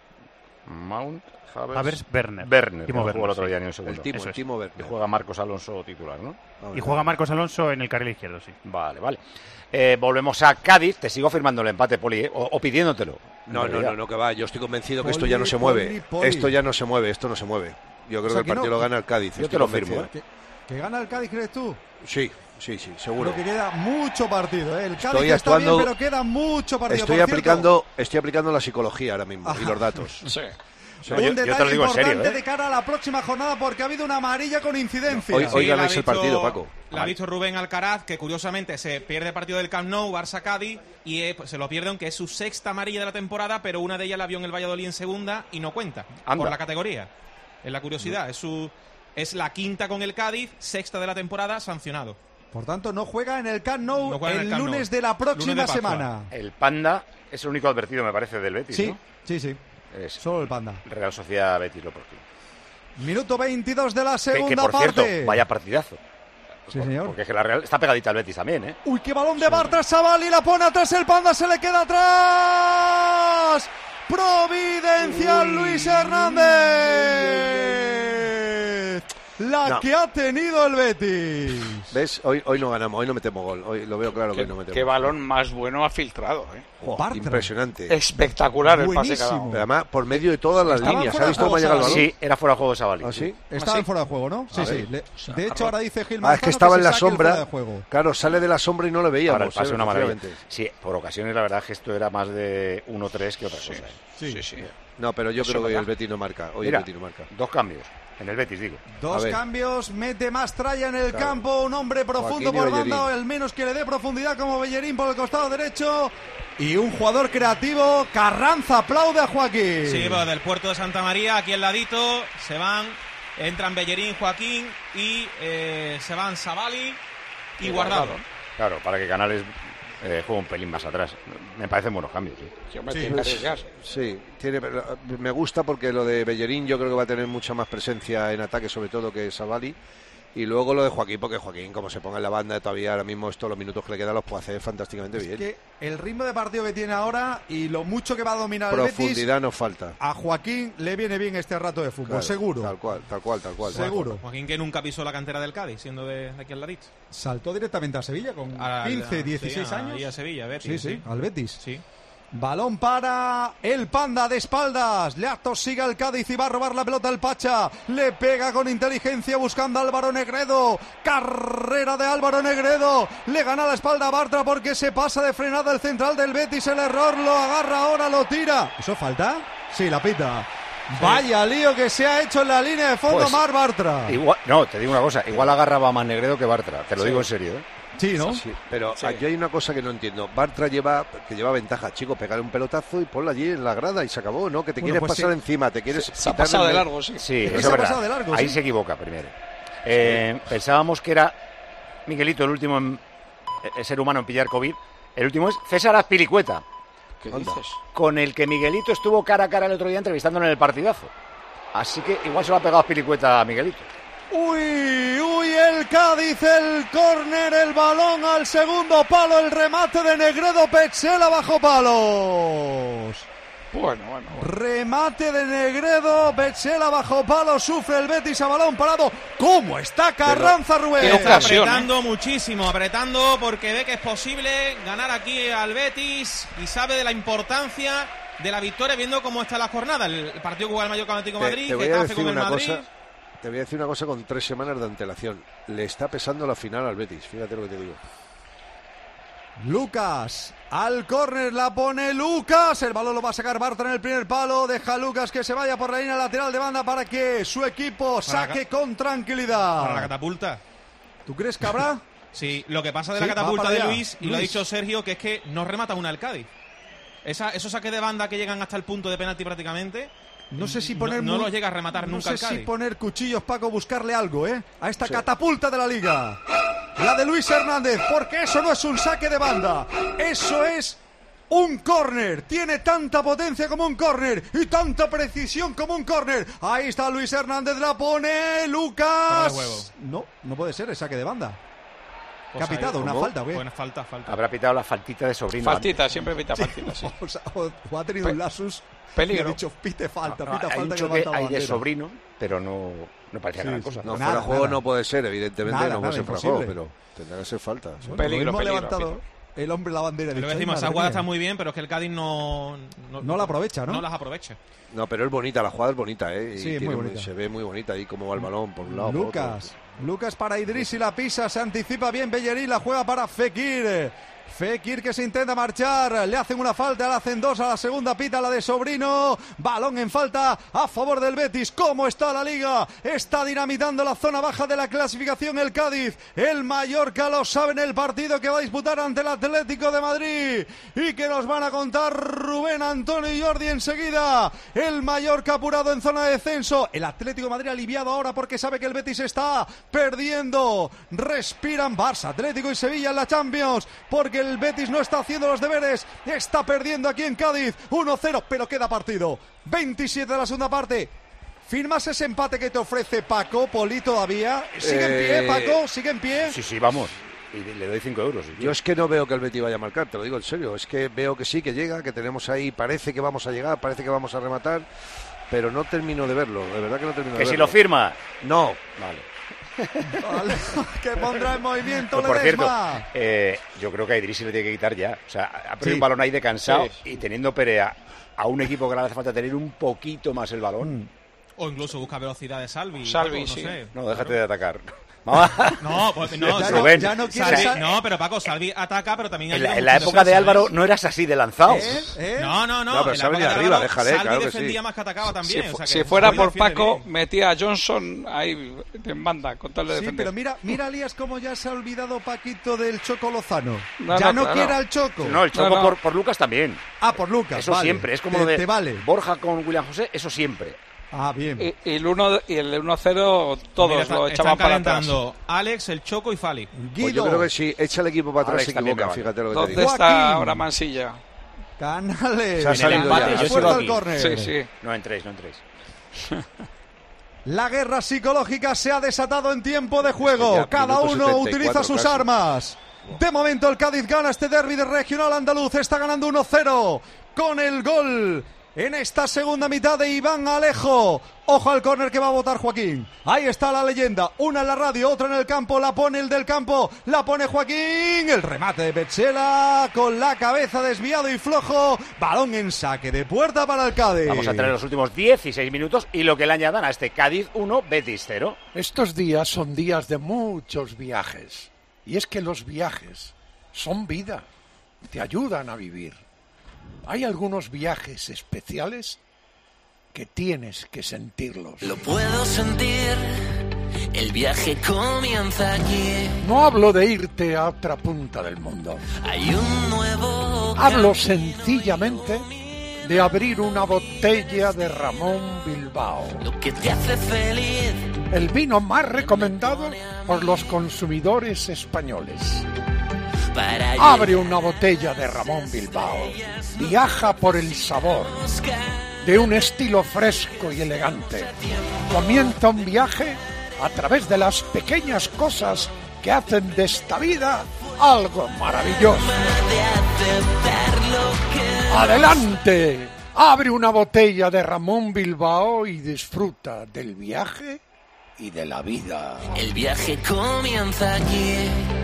Mount, Havertz, Havertz, Werner. Werner, Timo que no Werner, jugó el otro sí. día ni un segundo. El Timo, Eso el es. Timo Y Werner. juega Marcos Alonso titular, ¿no? Y juega Marcos Alonso en el carril izquierdo, sí. Vale, vale. Eh, volvemos a Cádiz. Te sigo firmando el empate, Poli, ¿eh? o, o pidiéndotelo. en No, no, realidad. no, no, que va. Yo estoy convencido que esto Poli, ya no se poli, mueve. poli. Esto ya no se mueve, esto no se mueve. Yo creo O sea, que el que partido no- lo gana el Cádiz. Yo estoy te lo convencido. firmo, ¿eh? ¿Que, que gana el Cádiz, crees tú? Sí, sí, sí, seguro. Creo que queda mucho partido, ¿eh? El Cádiz Estoy está actuando- bien, pero queda mucho partido. Estoy Por cierto, aplicando, estoy aplicando la psicología ahora mismo y los datos. Sí. Sí, un yo- yo te lo detalle digo en serio, importante ¿eh? de cara a la próxima jornada porque ha habido una amarilla con incidencia. Hoy- hoy Sí, la ha ganáis el visto- partido, Paco. La ha visto Rubén Alcaraz, que curiosamente se pierde el partido del Camp Nou, Barça-Cádiz, y eh, pues, se lo pierde, aunque es su sexta amarilla de la temporada, pero una de ellas la vio en el Valladolid en segunda y no cuenta Anda. por la categoría. Es la curiosidad, es su es la quinta con el Cádiz, sexta de la temporada, sancionado. Por tanto, no juega en el Camp Nou No juega en el, el Camp Nou. lunes de la próxima Lunes de Pascua. semana. El Panda es el único advertido, me parece, del Betis, Sí, ¿no? sí, sí. Es Solo el Panda. Real Sociedad Betis, lo próximo. Minuto veintidós de la Que, segunda que, por parte. cierto, vaya partidazo. Sí, Por- señor. Porque es que la Real está pegadita al Betis también, ¿eh? Uy, qué balón de Bartra, Savali, la pone atrás el Panda, se le queda atrás. Providencial Luis Hernández. La No. que ha tenido el Betis. ¿Ves? Hoy, hoy no ganamos, hoy no metemos gol. Hoy lo veo claro que Qué, hoy no metemos qué gol. balón más bueno ha filtrado, ¿eh? Jo, Bartra. impresionante. Espectacular el pase que ha dado. Buenísimo. Pero además, por medio de todas las Estaba líneas. fuera ¿Ha de visto cómo ha juego, llegado el balón? Sí, era fuera de juego Savali. ¿Ah, sí? Estaba sí? en fuera de juego, ¿no? Sí, A sí. ver. Le- de hecho, ahora dice Gil Ah, es Manzano que estaba se en la saque el fuera sombra. de juego. Claro, sale de la sombra y no le veíamos. Ahora el pase ¿eh? una maravilla. Efectivamente. Sí, por ocasiones la verdad es que esto era más de uno tres que otra cosa. ¿eh? Sí. Sí, sí. No, pero yo Eso creo que hoy no el da. Betis no marca. Hoy Mira, el Betis no marca. dos cambios. En el Betis, digo. Dos A ver. cambios, mete más tralla en el Claro. campo, un hombre profundo Joaquín y por banda, Bellerín. el menos que le dé profundidad como Bellerín por el costado derecho. Y un jugador creativo, Carranza, aplaude a Joaquín. Sí, pues del puerto de Santa María, aquí al ladito, se van, entran Bellerín, Joaquín y eh, se van Savali y Guardado. Claro, para que Canales eh, juegue un pelín más atrás. Me parecen buenos cambios, sí. Sí, hombre, Sí. tiene que arriesgarse. Sí, tiene, me gusta porque lo de Bellerín yo creo que va a tener mucha más presencia en ataque, sobre todo que Savali. Y luego lo de Joaquín, porque Joaquín, como se ponga en la banda todavía ahora mismo, estos los minutos que le quedan los puede hacer fantásticamente Es bien. que el ritmo de partido que tiene ahora y lo mucho que va a dominar el Betis, Profundidad nos falta. a Joaquín le viene bien este rato de fútbol, Claro, seguro. Tal cual, tal cual, tal cual. Seguro. Joaquín que nunca pisó la cantera del Cádiz, siendo de, de aquí al ladito. Saltó directamente a Sevilla con A- quince, a- dieciséis sí, a- años. Y a Sevilla, Sí, Betis. sí, al Betis. Sí. Balón para el Panda de espaldas. Le atosiga el Cádiz y va a robar la pelota el Pacha. Le pega con inteligencia buscando a Álvaro Negredo. Carrera de Álvaro Negredo. Le gana la espalda a Bartra porque se pasa de frenada el central del Betis. El error lo agarra ahora, lo tira. ¿Eso falta? Sí, la pita. Sí. Vaya lío que se ha hecho en la línea de fondo, pues, Marc Bartra. Igual, no, te digo una cosa, igual agarraba más Negredo que Bartra, te lo sí. digo en serio, ¿eh? Sí, ¿no? Sí, pero sí. Aquí hay una cosa que no entiendo. Bartra lleva, que lleva ventaja, chico, pegarle un pelotazo y ponla allí en la grada y se acabó, ¿no? Que te bueno, quieres pues pasar sí. encima, te quieres... Se, se ha pasado de largo, sí. Sí, eso es verdad. De largo, ahí sí. se equivoca primero. Eh, sí. Pensábamos que era Miguelito el último en, el ser humano en pillar COVID. El último es César Azpilicueta. ¿Qué dices? Con el que Miguelito estuvo cara a cara el otro día entrevistándolo en el partidazo. Así que igual se lo ha pegado Azpilicueta a Miguelito. Uy, uy, el Cádiz, el córner, el balón al segundo palo, el remate de Negredo, Petzela bajo palos. Bueno, bueno, bueno. Remate de Negredo, Petzela bajo palos, sufre el Betis a balón parado. ¿Cómo está Carranza, Pero, Rubén? Está apretando ¿eh? muchísimo, apretando porque ve que es posible ganar aquí al Betis y sabe de la importancia de la victoria viendo cómo está la jornada. El partido que juega el Mallorca Atlético de Madrid, te, te que hace con el una Madrid. Cosa. Te voy a decir una cosa con tres semanas de antelación. Le está pesando la final al Betis, fíjate lo que te digo. Lucas, al córner la pone Lucas. El balón lo va a sacar Bartra en el primer palo. Deja a Lucas que se vaya por la línea lateral de banda para que su equipo saque con tranquilidad. Para la catapulta. ¿Tú crees que habrá? Sí, lo que pasa de sí, la catapulta de Luis, y Luis. Lo ha dicho Sergio, que es que no remata una al Cádiz. Esa, esos saques de banda que llegan hasta el punto de penalti prácticamente... No sé si poner... No, no lo llega a rematar no nunca sé el Cádiz. si poner cuchillos, Paco, buscarle algo, ¿eh? A esta sí. catapulta de la Liga. La de Luis Hernández, porque eso no es un saque de banda. Eso es un córner. Tiene tanta potencia como un córner y tanta precisión como un córner. Ahí está Luis Hernández, la pone Lucas. No, no puede ser el saque de banda. ¿Qué ha pitado? ¿Una falta o qué? Buena falta, falta. Habrá pitado la faltita de Sobrino. Faltita, siempre pita faltita, sí. O, sea, o, o ha tenido Pe un lapsus. Peligro. Y ha dicho, pite falta, no, no, pita hay falta. Un choque que hay de Sobrino, pero no, no parecía sí, gran cosa. No, nada, fuera juego nada. no puede ser, evidentemente nada, no puede ser fuera juego, pero tendrá que ser falta. Bueno, peligro, peligro, peligro. Levantado el hombre la bandera. Lo que decimos, esa jugada está muy bien, pero es que el Cádiz no... No, no la aprovecha, ¿no? No las aprovecha. No, pero es bonita, la jugada es bonita, ¿eh? Y sí, es muy bonita. Se ve muy bonita ahí cómo va el balón por un lado. Lucas, por otro. Lucas para Idris y la pisa, se anticipa bien Bellerín, la juega para Fekir. Fekir que se intenta marchar, le hacen una falta, le hacen dos a la segunda, pita la de Sobrino, balón en falta a favor del Betis. ¿Cómo está la Liga? Está dinamitando la zona baja de la clasificación el Cádiz, el Mallorca lo sabe en el partido que va a disputar ante el Atlético de Madrid y que nos van a contar Rubén, Antonio y Jordi enseguida. El Mallorca apurado en zona de descenso, el Atlético de Madrid aliviado ahora porque sabe que el Betis está perdiendo. Respiran Barça, Atlético y Sevilla en la Champions porque el Betis no está haciendo los deberes, está perdiendo aquí en Cádiz uno cero, pero queda partido. veintisiete de la segunda parte. ¿Firmas ese empate que te ofrece Paco, Poli, todavía? ¿Sigue eh... en pie, Paco? ¿Sigue en pie? Sí, sí, vamos. Y le doy cinco euros. Si Yo es que no veo que el Betis vaya a marcar, te lo digo en serio. Es que veo que sí, que llega, que tenemos ahí, parece que vamos a llegar, parece que vamos a rematar, pero no termino de verlo, de verdad que no termino de verlo. ¿Que si lo firma? No. Vale. Vale, que pondrá en movimiento pues por cierto, Ledesma. eh, yo creo que a Idris se le tiene que quitar ya. O sea, ha perdido sí. un balón ahí de cansado sí. y teniendo Perea a un equipo que le hace falta tener un poquito más el balón. Mm. O incluso busca velocidad de Salvi. Salvi, Paco, no sí. sé. No, déjate de atacar. No, pues no, ya, Rubén, no, ya no, Salvi, sal... no, pero Paco, Salvi ataca, pero también... En la, en la época de Álvaro no eras así de lanzado. ¿Eh? ¿Eh? No, no, no. No, pero Salvi de arriba, déjale, Salvi claro que defendía sí. más que atacaba también. Si, o sea que si fuera Salvi por defiende Paco, bien. metía a Johnson ahí en banda, con tal de Sí, defender. pero mira, mira Lías cómo ya se ha olvidado Paquito del Choco Lozano. No, ya no, no claro. quiere al Choco. No, el Choco No, no. Por, por Lucas también. Ah, por Lucas. Eso vale. siempre, es como te, lo de te vale. Borja con William José, eso siempre. Ah, bien. Y, y el uno y el uno cero todos Mira, está, lo echaban para atrás. calentando Alex, el Choco y Fali. Guido. Pues yo creo que si echa el equipo para atrás Alex se también equivoca, me vale. fíjate lo que te ¿Dónde digo. está Joaquín. ahora Mansilla? Canales. Se ha salido empate, ya. yo La sigo fuerza aquí. del córner. Sí, sí. No entréis, no entréis. La guerra psicológica se ha desatado en tiempo de juego. Ya, Cada minuto uno setenta y utiliza cuatro sus casi. armas. De momento el Cádiz gana este derbi de regional andaluz. Está ganando uno cero con el gol en esta segunda mitad de Iván Alejo. Ojo al córner que va a votar Joaquín. Ahí está la leyenda. Una en la radio, otra en el campo. La pone el del campo. La pone Joaquín. El remate de Petzela con la cabeza desviado y flojo. Balón en saque de puerta para el Cádiz. Vamos a tener los últimos dieciséis minutos y lo que le añadan a este Cádiz uno, Betis cero. Estos días son días de muchos viajes. Y es que los viajes son vida. Te ayudan a vivir. Hay algunos viajes especiales que tienes que sentirlos. Lo puedo sentir, el viaje comienza aquí. No hablo de irte a otra punta del mundo. Hay un nuevo Hablo sencillamente de abrir una botella de Ramón Bilbao. Lo que te hace feliz. El vino más recomendado por los consumidores españoles. Para Abre una botella de Ramón Bilbao. Viaja por el sabor de un estilo fresco y elegante. Comienza un viaje a través de las pequeñas cosas que hacen de esta vida algo maravilloso. ¡Adelante! Abre una botella de Ramón Bilbao y disfruta del viaje y de la vida. El viaje comienza aquí.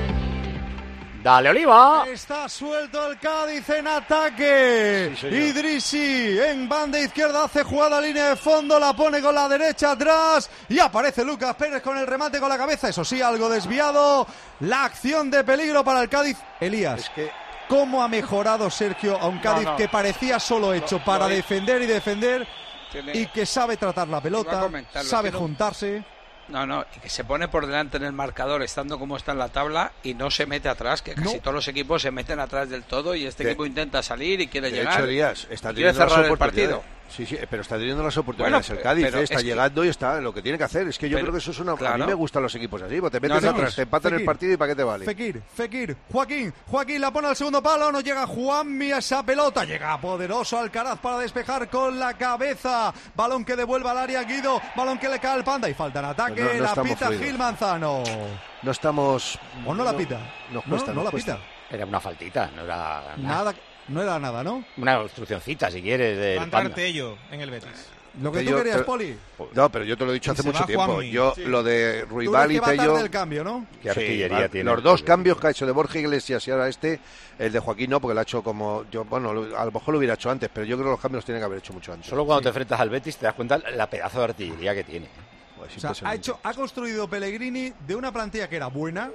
¡Dale, Oliva! Está suelto el Cádiz en ataque. Sí, Idrissi en banda izquierda hace jugada a línea de fondo, la pone con la derecha atrás y aparece Lucas Pérez con el remate con la cabeza. Eso sí, algo desviado. La acción de peligro para el Cádiz. Elías, Es que ¿cómo ha mejorado Sergio a un Cádiz No, no. que parecía solo hecho Lo- para lo- defender y defender Tiene- y que sabe tratar la Iba a pelota, comentarlo, sabe tiene un- juntarse? No, no, y que se pone por delante en el marcador estando como está en la tabla y no se mete atrás, que casi No. todos los equipos se meten atrás del todo y este De- equipo intenta salir y quiere de llegar. hecho, Elías está quiere teniendo las cerrar el oportunidades. partido. Sí, sí, pero está teniendo las oportunidades Bueno, el Cádiz, pero eh, está es que- llegando y está lo que tiene que hacer. Es que yo Pero- creo que eso es una... A claro. mí me gustan los equipos así, porque te metes No, no, atrás, te empatan el Fekir. partido y ¿para qué te vale? Fekir, Fekir, Joaquín, Joaquín la pone al segundo palo, no llega Juanmi a esa pelota, llega poderoso Alcaraz para despejar con la cabeza, balón que devuelve al área Guido, balón que le cae al Panda y falta en ataque, Pues no- no la estamos pita fluidos. Gil Manzano. No estamos... ¿O no la pita? Nos No, cuesta, no nos la cuesta. pita. Era una faltita, no era Nada, no era nada, ¿no? una obstruccioncita, si quieres, del Va a entrar Panda. Tello en el Betis. Lo que Que tú yo querías, te- Poli. No, pero yo te lo he dicho Y hace se mucho va tiempo. Juanmi. Yo, Sí. lo de Tú Ruibal ves y que va Tello... tarde el cambio, ¿no? Qué artillería va- tiene. Los dos cambios que ha hecho de Borja Iglesias y ahora este, el de Joaquín no, porque lo ha hecho como... yo Bueno, lo- a lo mejor lo hubiera hecho antes, pero yo creo que los cambios los tiene que haber hecho mucho antes. Solo cuando te enfrentas al Betis te das cuenta la pedazo de artillería que tiene. Pues, O sea, ha, impresionante. hecho, ha construido Pellegrini de una plantilla que era buena,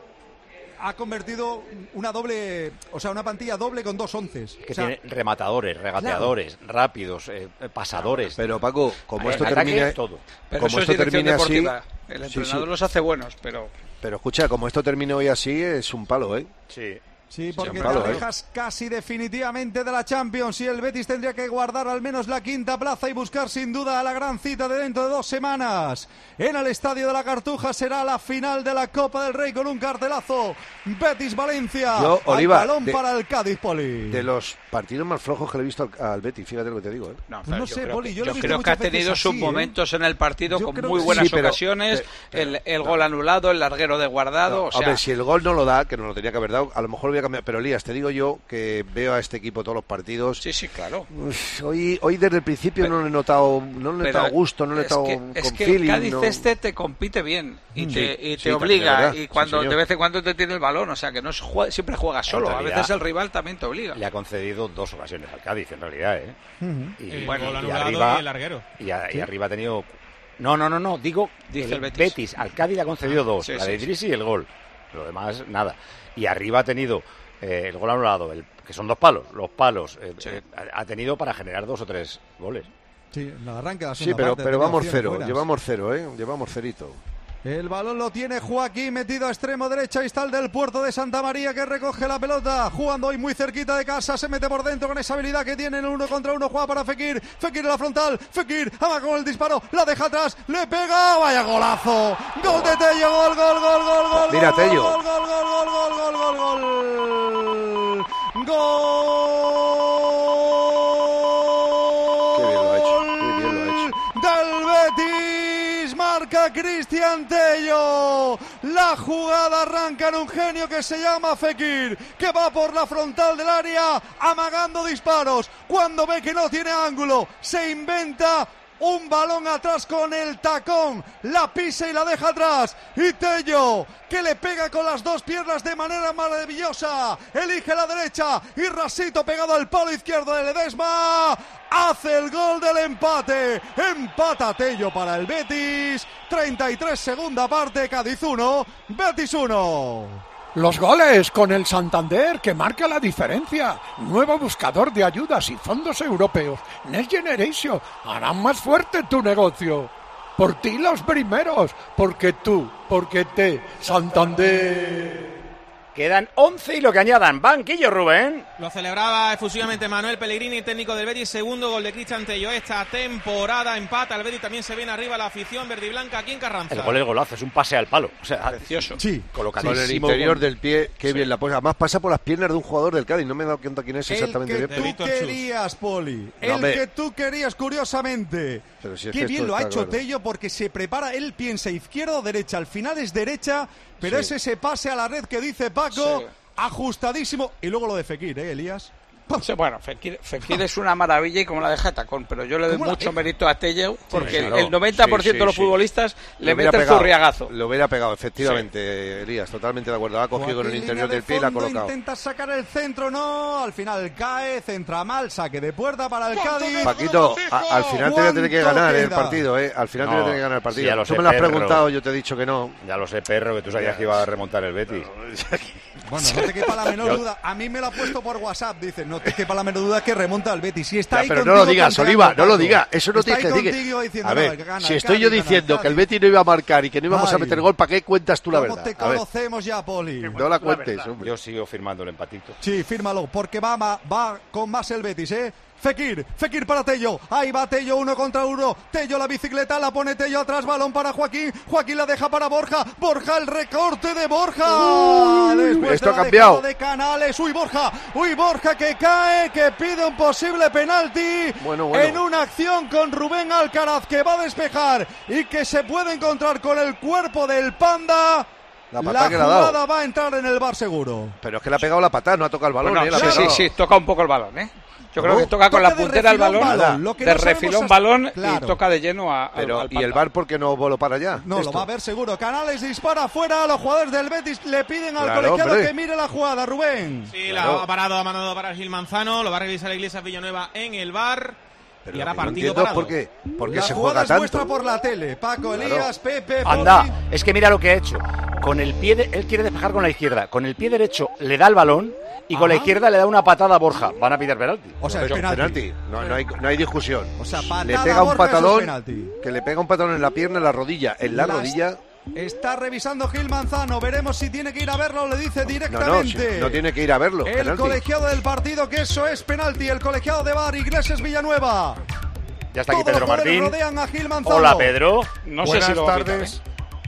ha convertido una doble, o sea, una plantilla doble con dos onces. Que O sea, tiene rematadores, regateadores, rápidos, eh, pasadores. Pero Paco, como Eh, esto ataque, termine... todo. Pero como eso es esto dirección termine así... deportiva. El Sí, entrenador sí. los hace buenos, pero Pero escucha, como esto termine hoy así, es un palo, ¿eh? Sí. Sí, porque palo, te ¿eh? alejas casi definitivamente de la Champions y el Betis tendría que guardar al menos la quinta plaza y buscar sin duda a la gran cita de dentro de dos semanas. En el Estadio de la Cartuja será la final de la Copa del Rey con un cartelazo. Betis-Valencia. Yo, Al Oliva, balón de- para el Cádiz, Poli. De los partidos más flojos que le he visto al, al Betis, fíjate lo que te digo, ¿eh? no, Pues pero no yo sé, creo Poli, que, yo lo he yo visto creo que ha muchas veces tenido sus así, ¿eh? momentos en el partido Yo con creo muy que buenas sí, pero- ocasiones, pero- el, el gol anulado, el larguero de guardado, No, o sea, hombre, si el gol no lo da, que no lo tenía que haber dado, a lo mejor lo voy a cambiar. Pero Elías, te digo yo que veo a este equipo todos los partidos. sí, sí, claro. Uf, hoy, hoy desde el principio Pero- no le he notado, no le he Pero notado gusto, no le he es notado que, con es que feeling. el Cádiz no- este te compite bien y Mm. te, Sí, y te sí, de obliga verdad, y sí, cuando señor. de vez en cuando te tiene el balón, o sea que no es jue- siempre juegas solo, a realidad, veces el rival también te obliga. Le ha concedido dos ocasiones al Cádiz, en realidad, ¿eh? Y, El bueno, gol y anulado arriba, y el larguero. y, a- y arriba ha tenido... No, no, no, no, digo, Dice el el Betis. Betis. al Cádiz le ha concedido Ah, dos, sí, la sí, de sí. Idrissi y el gol. Lo demás, nada. Y arriba ha tenido eh, el gol anulado, el, que son dos palos, los palos, eh, Sí. eh, ha ha tenido para generar dos o tres goles. Sí, en el arranque de la Sí, segunda pero, parte, pero tenía vamos opciones cero, buenas. llevamos cero, ¿eh? Llevamos cerito. El balón lo tiene Joaquín metido a extremo derecha. Ahí está el del Puerto de Santa María que recoge la pelota. Jugando hoy muy cerquita de casa. Se mete por dentro con esa habilidad que tiene en el uno contra uno. Juega para Fekir. Fekir en la frontal. Fekir ama con el disparo. La deja atrás. Le pega. Vaya golazo. Gol de Tello. Gol, gol, gol, gol, gol. Mira, gol, Tello. Gol, gol, gol, gol, gol, gol, gol. Gol. Qué bien lo ha hecho, qué bien lo ha hecho. Del Betis, marca Cristian Tello. La jugada arranca en un genio que se llama Fekir, que va por la frontal del área amagando disparos. Cuando ve que no tiene ángulo, se inventa un balón atrás con el tacón, la pisa y la deja atrás. Y Tello, que le pega con las dos piernas de manera maravillosa, elige la derecha y rasito pegado al palo izquierdo de Ledesma, hace el gol del empate. Empata Tello para el Betis. treinta y tres segunda parte, Cádiz uno, Betis uno. Los goles con el Santander, que marca la diferencia. Nuevo buscador de ayudas y fondos europeos. Next Generation harán más fuerte tu negocio. Por ti los primeros, porque tú, porque te, Santander. Quedan once y lo que añadan. Banquillo, Rubén. Lo celebraba efusivamente Manuel Pellegrini, técnico del Betis. Segundo gol de Cristian Tello esta temporada. Empata el Betis, también se viene arriba la afición verdiblanca aquí en Carranza. El gol es golazo, es un pase al palo. O sea, precioso. Sí, colocadísimo. con el interior con... del pie, qué sí. bien la pone. Además pasa por las piernas de un jugador del Cádiz. No me he dado cuenta quién es el exactamente. El bien. que tú querías, Poli. No, el me... que tú querías, curiosamente. Pero si es qué que bien lo ha hecho claro. Tello, porque se prepara, él piensa izquierda o derecha. Al final es derecha, pero sí. es ese pase a la red que dice Paco... Sí. Ajustadísimo. Y luego lo de Fekir, ¿eh, Elías? Sí, bueno, Fekir, Fekir es una maravilla y como la de Getacón, pero yo le doy mucho mérito a Tello porque sí, claro. el noventa por ciento sí, sí, de los futbolistas sí. le mete el zurriagazo. Lo hubiera pegado, efectivamente, sí. Elías, totalmente de acuerdo. Ha cogido con el interior del pie y la ha colocado. Intenta sacar el centro, no, al final cae, centra mal, saque de puerta para el Cádiz. Paquito, a, al final te voy a tener que ganar el partido, ¿eh? Al final no, te voy a tener que ganar el partido. Sí, lo tú sé, me lo has perro. preguntado, yo te he dicho que no. Ya lo sé, perro, que tú sabías que iba a remontar el Betis. Bueno, no te quepa la menor duda. A mí me lo ha puesto por WhatsApp, dice, no te quepa la menor duda que remonta al Betis. Si está ya, ahí pero contigo, no lo digas, Oliva, no lo digas. Eso no está tienes que decir. A ver, no, si estoy yo diciendo que el Betis no iba a marcar y que no íbamos Ay. a meter gol, ¿para qué cuentas tú la ¿Cómo verdad? te conocemos ya, Poli? No la cuentes, hombre. Yo sigo firmando el empatito. Sí, fírmalo, porque va, va con más el Betis, ¿eh? Fekir, Fekir para Tello, ahí va Tello uno contra uno, Tello la bicicleta, la pone Tello atrás, balón para Joaquín, Joaquín la deja para Borja, Borja el recorte de Borja, uy, después esto de ha la cambiado de Canales, uy Borja, uy Borja que cae, que pide un posible penalti bueno, bueno. en una acción con Rubén Alcaraz que va a despejar y que se puede encontrar con el cuerpo del Panda. La, la que jugada la va a entrar en el bar seguro. Pero es que le ha pegado la patada, no ha tocado el balón. Bueno, ¿eh? sí, sí, sí, toca un poco el balón, ¿eh? Yo creo oh, que toca con la puntera el balón, balón. Lo que de no refilón es... balón claro. y toca de lleno a, Pero, al, al ¿y el V A R por qué no voló para allá? No, esto? lo va a ver seguro. Canales dispara afuera, los jugadores del Betis le piden al claro, colegiado hombre. que mire la jugada, Rubén. Sí, claro. la ha parado, ha mandado para Gil Manzano, lo va a revisar Iglesias Villanueva en el V A R. Pero y ahora no partido parado. ¿Por qué, ¿Por qué la se jugada juega es tanto? muestra por la tele. Paco, claro. Elías, Pepe, Anda, Poli. es que mira lo que ha hecho. Con el pie, de, él quiere despejar con la izquierda. Con el pie derecho le da el balón y con Ajá. la izquierda le da una patada a Borja. Van a pitar penalti. O sea, Pero es penalti. penalti. No, no, hay, no hay discusión. O sea, patada le pega un Borja, patadón, que le pega un patadón en la pierna, en la rodilla, en la Las... rodilla. Está revisando Gil Manzano, veremos si tiene que ir a verlo, le dice directamente. No, no, si no tiene que ir a verlo. El penalti. colegiado del partido, que eso es penalti, el colegiado de V A R, Iglesias Villanueva. Ya está aquí Todos Pedro los Martín. rodean a Gil Manzano. Hola, Pedro. No Buenas sé si lo va a pitar, tardes. ¿eh?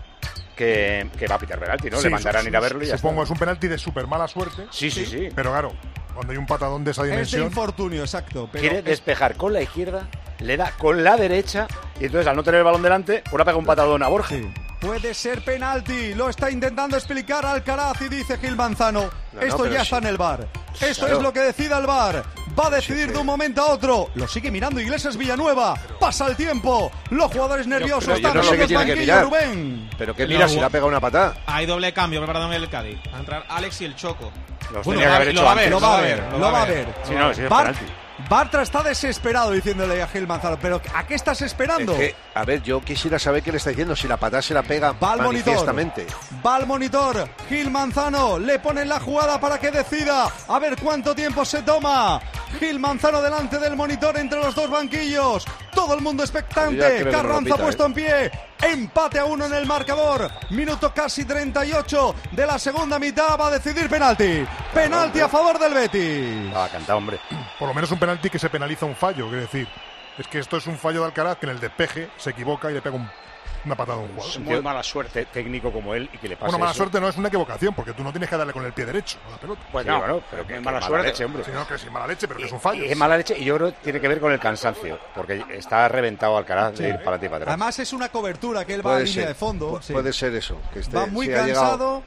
Que, que va a pitar penalti, ¿no? Sí, Le mandarán su, ir a verlo y ya Supongo está. es un penalti de súper mala suerte. Sí, sí, sí. Pero claro, cuando hay un patadón de esa Es de dimensión... infortunio, exacto. Pero Quiere es... despejar con la izquierda, le da con la derecha y entonces al no tener el balón delante, pues le pega un patadón a Borja. Sí. Puede ser penalti, lo está intentando explicar Alcaraz y dice Gil Manzano. No, Esto no, ya sí. está en el V A R. Esto Claro. es lo que decida el V A R. Va a decidir Sí, de un momento a otro. Lo sigue mirando Iglesias Villanueva. Pasa el tiempo. Los jugadores nerviosos pero yo están no sé en qué el tiene que banquillo, mirar. Rubén. Pero que mira si le ha pegado una patada. Hay doble cambio preparado en el Cádiz. Va a entrar Alex y el Choco. Los Bueno, tenía que haber lo hecho va a antes. ver, Lo va a ver, lo va a ver. Sí, no, sí, es Bar- penalti. Bartra está desesperado diciéndole a Gil Manzano. ¿Pero a qué estás esperando? Es que, a ver, yo quisiera saber qué le está diciendo. Si la patada se la pega Va al monitor. manifiestamente. Va al monitor. Gil Manzano le pone la jugada para que decida. A ver cuánto tiempo se toma. Gil Manzano delante del monitor entre los dos banquillos. Todo el mundo Yo ya expectante. creo que no lo Carranza pita, puesto ¿eh? en pie. Empate a uno en el marcador. Minuto casi treinta y ocho de la segunda mitad. Va a decidir penalti. Penalti a favor del Betis. Ah, cantado, hombre. Por lo menos un penalti que se penaliza un fallo, quiero decir. Es que esto es un fallo de Alcaraz que en el despeje se equivoca y le pega un, una patada a un jugador. Es muy mala suerte. Técnico como él y que le pase Bueno, mala eso. suerte no es una equivocación, porque tú no tienes que darle con el pie derecho a la pelota. Pues No, no, bueno, pero que, es que mala mala suerte. leche, hombre. Si no, que sí, mala leche, pero que es un fallo. Y es mala leche y yo creo que tiene que ver con el cansancio, porque está reventado Alcaraz de ir para adelante y para atrás. Además es una cobertura que él va Puede a línea ser. de fondo. Pu- Sí. Puede ser eso. Que esté, Va muy sí, ha llegado. cansado.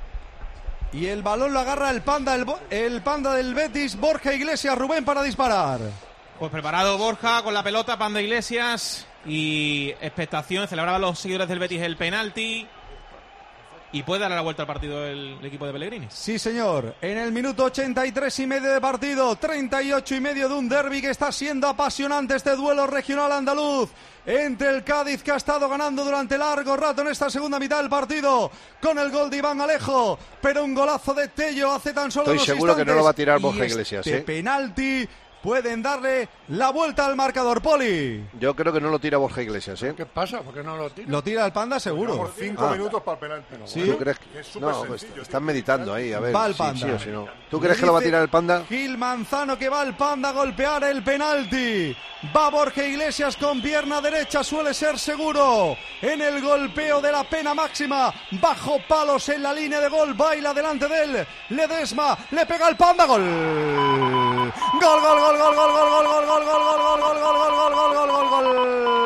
Y el balón lo agarra el panda, el, bo- el panda del Betis, Borja Iglesias, Rubén para disparar. Pues preparado Borja con la pelota, Panda Iglesias. Y expectación, celebraban los seguidores del Betis el penalti. y puede darle la vuelta al partido el, el equipo de Pellegrini. Sí, señor. En el minuto ochenta y tres y medio de partido, treinta y ocho y medio de un derbi que está siendo apasionante este duelo regional andaluz entre el Cádiz, que ha estado ganando durante largo rato en esta segunda mitad del partido con el gol de Iván Alejo, pero un golazo de Tello hace tan solo Estoy unos seguro instantes, que no lo va a tirar Borja y Iglesias, este ¿eh? penalti pueden darle la vuelta al marcador, Poli. Yo creo que no lo tira Borja Iglesias, ¿eh? ¿Qué pasa? ¿Por qué no lo tira? Lo tira el Panda seguro. Por cinco Ah. minutos para el penalti. ¿Sí? ¿Tú crees que... Es súper No, pues sencillo, están meditando ahí, a ver Va el si Panda. sí o si no. ¿Tú crees que lo va a tirar el Panda? Gil Manzano, que va el Panda a golpear el penalti. Va Borja Iglesias con pierna derecha, suele ser seguro. En el golpeo de la pena máxima, bajo palos en la línea de gol, baila delante de él Ledesma, le pega el Panda, gol. Gol, gol, gol, gol, gol, gol, gol, gol, gol, gol, gol, gol, gol, gol, gol, gol, gol, gol, gol, gol.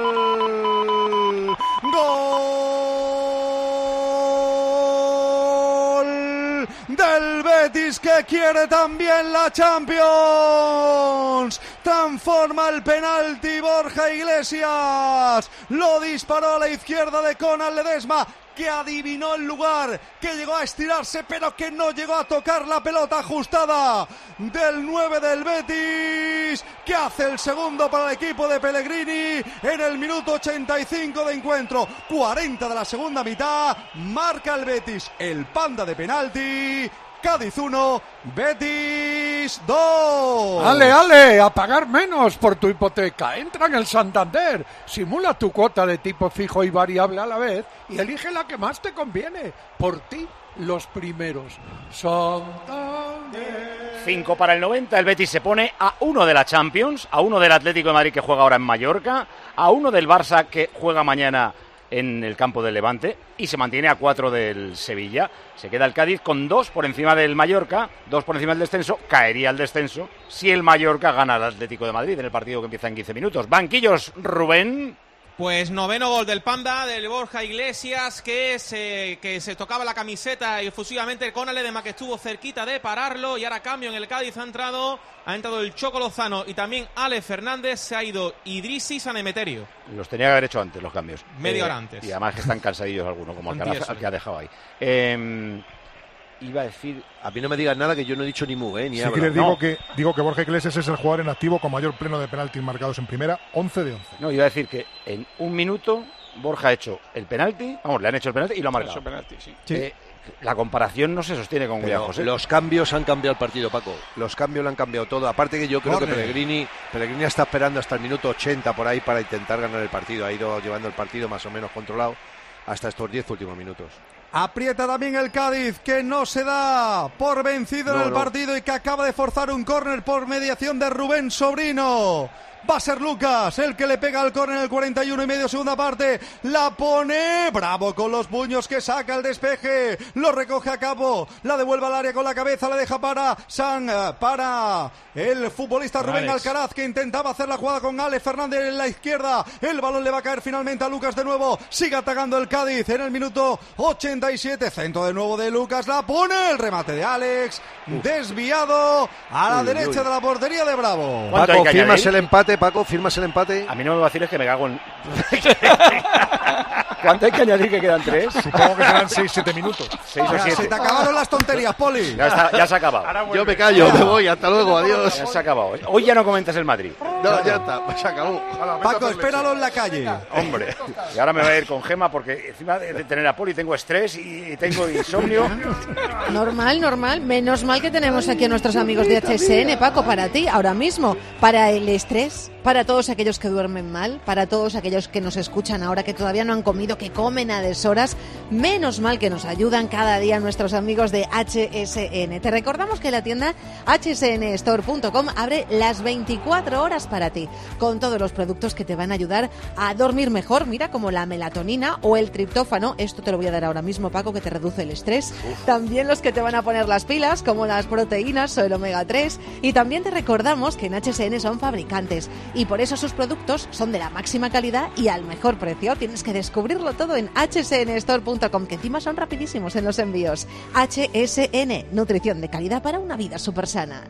Gol del Betis, que quiere también la Champions. Transforma el penalti Borja Iglesias. Lo disparó a la izquierda de Conan Ledesma, que adivinó el lugar, que llegó a estirarse, pero que no llegó a tocar la pelota ajustada del nueve del Betis, que hace el segundo para el equipo de Pellegrini en el minuto ochenta y cinco de encuentro. cuarenta de la segunda mitad, marca el Betis el Panda de penalti. Cádiz uno, Betis dos. Ale, ale, a pagar menos por tu hipoteca. Entra en el Santander, simula tu cuota de tipo fijo y variable a la vez y elige la que más te conviene. Por ti, los primeros. Santander. cinco para el noventa, el Betis se pone a uno de la Champions, a uno del Atlético de Madrid, que juega ahora en Mallorca, a uno del Barça, que juega mañana en el campo del Levante, y se mantiene a cuatro del Sevilla. Se queda el Cádiz con dos por encima del Mallorca, dos por encima del descenso. Caería el descenso si el Mallorca gana al Atlético de Madrid en el partido que empieza en quince minutos. Banquillos, Rubén. Pues noveno gol del Panda, del Borja Iglesias, que se, que se tocaba la camiseta efusivamente con Ledesma, que estuvo cerquita de pararlo, y ahora cambio en el Cádiz. Ha entrado, ha entrado el Choco Lozano y también Ale Fernández. Se ha ido Idrissi San Emeterio. Los tenía que haber hecho antes los cambios. Media eh, hora antes. Y además que están cansadillos algunos, como el que, Antier, ha, el que ha dejado ahí. Eh, iba a decir... A mí no me digas nada, que yo no he dicho ni mu, ¿eh? Ni sí habla. que les digo, No. que, digo que Borja Iglesias es el jugador en activo con mayor pleno de penaltis marcados en primera, once de once. No, iba a decir que en un minuto Borja ha hecho el penalti, vamos, le han hecho el penalti y lo ha marcado. Penalti, sí. Eh, la comparación no se sostiene con William Pero José. los cambios han cambiado el partido, Paco. Los cambios lo han cambiado todo. Aparte que yo creo Corner. que Pellegrini, Pellegrini está esperando hasta el minuto ochenta por ahí para intentar ganar el partido. Ha ido llevando el partido más o menos controlado hasta estos diez últimos minutos. Aprieta también el Cádiz, que no se da por vencido No, en el no. partido y que acaba de forzar un córner por mediación de Rubén Sobrino. Va a ser Lucas el que le pega al córner en el cuarenta y uno y medio, segunda parte. La pone Bravo con los puños, que saca el despeje. Lo recoge a cabo. La devuelve al área con la cabeza. La deja para San, para el futbolista Rubén Alex. Alcaraz, que intentaba hacer la jugada con Ale Fernández en la izquierda. El balón le va a caer finalmente a Lucas de nuevo. Sigue atacando el Cádiz en el minuto ochenta y siete. Centro de nuevo de Lucas. La pone. El remate de Alex. Desviado a la Uy, derecha uy. de la portería de Bravo. ¿Cuánto hay Paco, que firmas añadir? el empate, Paco, firmas el empate. A mí no me vaciles, que me cago en... ¿Cuánto hay que añadir, que quedan tres? Supongo que serán seis siete minutos. Seis o Ya, se siete. te acabaron las tonterías, Poli. Ya, está, ya se ha acabado. Yo me callo, me voy, hasta luego, adiós. Ya se ha acabado. Hoy ya no comentas el Madrid. No, ya está, se acabó. Paco, espéralo en la calle. Hombre, y ahora me voy a ir con Gema, porque encima de tener a Poli tengo estrés y tengo insomnio. Normal, normal. Menos mal que tenemos aquí a nuestros amigos de H S N, Paco, para ti, ahora mismo. Para el estrés, para todos aquellos que duermen mal, para todos aquellos que nos escuchan ahora, que todavía no han comido, que comen a deshoras. Menos mal que nos ayudan cada día nuestros amigos de H S N. Te recordamos que la tienda H S N store punto com abre las veinticuatro horas para ti, con todos los productos que te van a ayudar a dormir mejor, mira, como la melatonina o el triptófano. Esto te lo voy a dar ahora mismo, Paco, que te reduce el estrés. También los que te van a poner las pilas, como las proteínas o el omega tres. Y también te recordamos que en H S N son fabricantes y por eso sus productos son de la máxima calidad y al mejor precio. Tienes que descubrirlo todo en H S N store punto com, que encima son rapidísimos en los envíos. H S N, nutrición de calidad para una vida súper sana.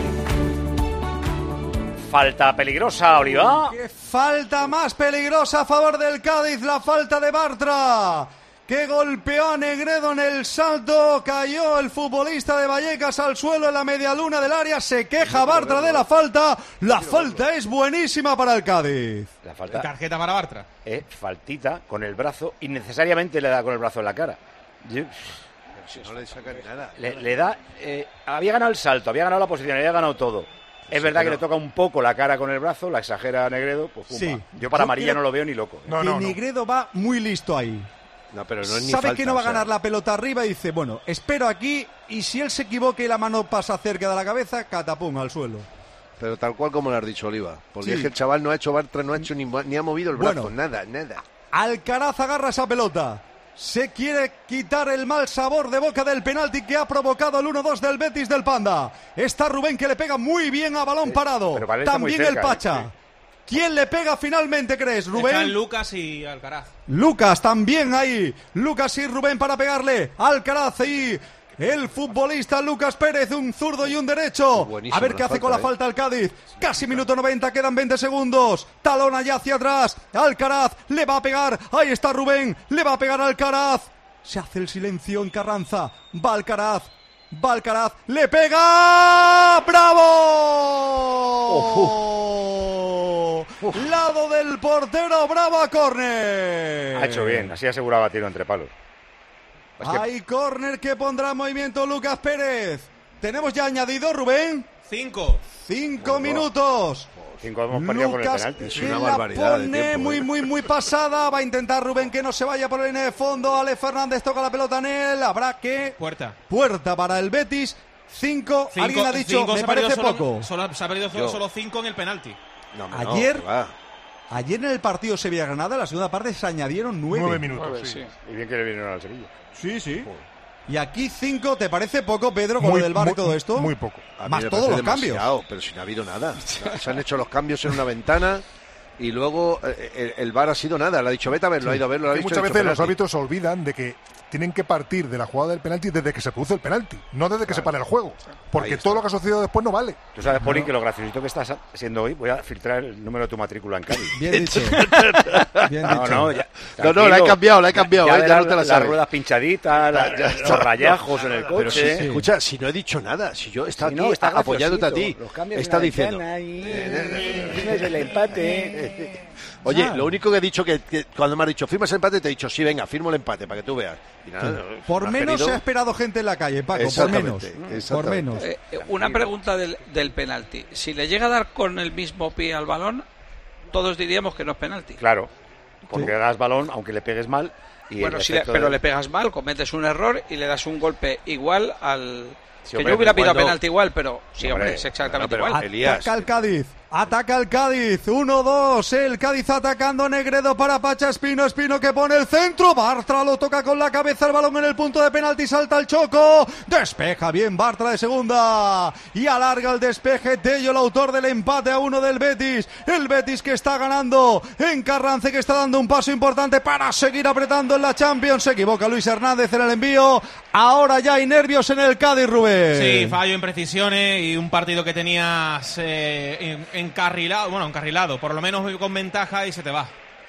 Falta peligrosa, Oliva. Falta más peligrosa a favor del Cádiz, la falta de Bartra, que golpeó a Negredo en el salto, cayó el futbolista de Vallecas al suelo en la media luna del área, se queja Bartra de la falta, la falta es buenísima para el Cádiz. La falta. Tarjeta para Bartra. Eh, faltita con el brazo, innecesariamente le da con el brazo en la cara. Yo, si no le sacan nada. Le, le da, eh, había ganado el salto, había ganado la posición, había ganado todo. Es Sí, verdad que pero- le toca un poco la cara con el brazo, la exagera a Negredo, pues pumba. Sí. Yo para Yo María creo no lo veo ni loco. que Negredo va muy listo ahí. No, pero no es ni Sabe falta, que no va o a sea, ganar la pelota arriba y dice, bueno, espero aquí y si él se equivoca y la mano pasa cerca de la cabeza, catapum al suelo. Pero tal cual como lo has dicho, Oliva. Porque Sí. es que el chaval no ha hecho Bartra, no ha hecho ni, ni ha movido el brazo, Bueno. nada, nada. Alcaraz agarra esa pelota. Se quiere quitar el mal sabor de boca del penalti que ha provocado el uno dos del Betis del Panda. Está Rubén que le pega muy bien a balón parado. pero para él está muy También cerca, el Pacha. ¿eh? ¿Quién le pega finalmente, crees, Están Rubén? Lucas y Alcaraz. Lucas también ahí. Lucas y Rubén para pegarle. Alcaraz y el futbolista Lucas Pérez, un zurdo y un derecho. Buenísima A ver la qué hace falta, con la ¿eh? falta el Cádiz. Casi minuto noventa, quedan veinte segundos. Talón allá hacia atrás. Alcaraz le va a pegar. Ahí está Rubén. Le va a pegar a Alcaraz. Se hace el silencio en Carranza. Va Alcaraz. Va Alcaraz. Le pega. ¡Bravo! Lado del portero. Bravo a córner. Ha hecho bien, así aseguraba tiro entre palos. Es que- Hay córner que pondrá en movimiento Lucas Pérez. ¿Tenemos ya añadido, Rubén? Cinco. Cinco minutos. Cinco hemos perdido con el Lucas penalti. que la pone muy, muy, muy pasada. Va a intentar Rubén que no se vaya por la línea de fondo. Ale Fernández toca la pelota en él. Habrá que... Puerta. Puerta para el Betis. Cinco. Cinco, Alguien ha dicho, cinco, me se ha perdido parece solo- poco. solo- se ha perdido solo, Yo. solo cinco en el penalti. No, Ayer, ayer en el partido Sevilla-Granada, la segunda parte se añadieron nueve. Nueve minutos, Nueve, sí. Y bien que le vinieron al Sevilla. Sí, sí. Y aquí cinco, ¿te parece poco, Pedro, con Muy- lo del bar y muy- todo esto? muy poco. A mí Más me todos parece los cambios. demasiado, pero si no ha habido nada. Se han hecho los cambios en una ventana y luego eh, el, el V A R ha sido nada. Le ha dicho, vete a ver, lo ha ido a ver, lo ha Que dicho. muchas ha dicho veces los penalti. árbitros se olvidan de que tienen que partir de la jugada del penalti desde que se produce el penalti, no desde que se para el juego. Porque todo lo que ha sucedido después no vale. Tú sabes, Poli, que lo graciosito que estás siendo hoy, voy a filtrar el número de tu matrícula en Cádiz. Bien dicho. Bien no, dicho. no, ya, No, no, la he cambiado, la he cambiado, Ya, eh, ya ya la- no te la las sabes. ruedas pinchaditas, la- Ya, los rayajos en el coche. Pero si, escucha, si no he dicho nada, si yo he estado Si aquí no, está a- apoyándote a ti, graciosito. Los cambios está en la diciendo. ventana y- Tienes el empate. Oye, Ah. lo único que he dicho que, que cuando me has dicho firmas el empate, te he dicho sí, venga, firmo el empate para que tú veas. Y nada, no, Por me has menos querido- se ha esperado gente en la calle, Paco, por Exactamente, menos. Por exactamente. menos. Eh, eh, una pregunta del, del penalti. Si le llega a dar con el mismo pie al balón, todos diríamos que no es penalti. Claro, porque das balón, aunque le pegues mal. Y Bueno, el si le- efecto pero de- le pegas mal, cometes un error y le das un golpe igual al... Sí, que hombre, yo hubiera cuando- pedido penalti igual, pero sí, Hombre, hombre, es exactamente no, pero igual. Ataca el Cádiz. Ataca el Cádiz. uno dos. El Cádiz atacando Negredo para Pacha Espino. Espino que pone el centro. Bartra lo toca con la cabeza. El balón en el punto de penalti. Salta el Choco. Despeja bien Bartra de segunda. Y alarga el despeje. Tello, el autor del empate a uno del Betis. El Betis que está ganando en Carrance, que está dando un paso importante para seguir apretando en la Champions. Se equivoca Luis Hernández en el envío. Ahora ya hay nervios en el Cádiz, Rubén. Sí, fallo en precisiones y un partido que tenías eh, en- encarrilado, bueno, encarrilado, por lo menos con ventaja y se te va.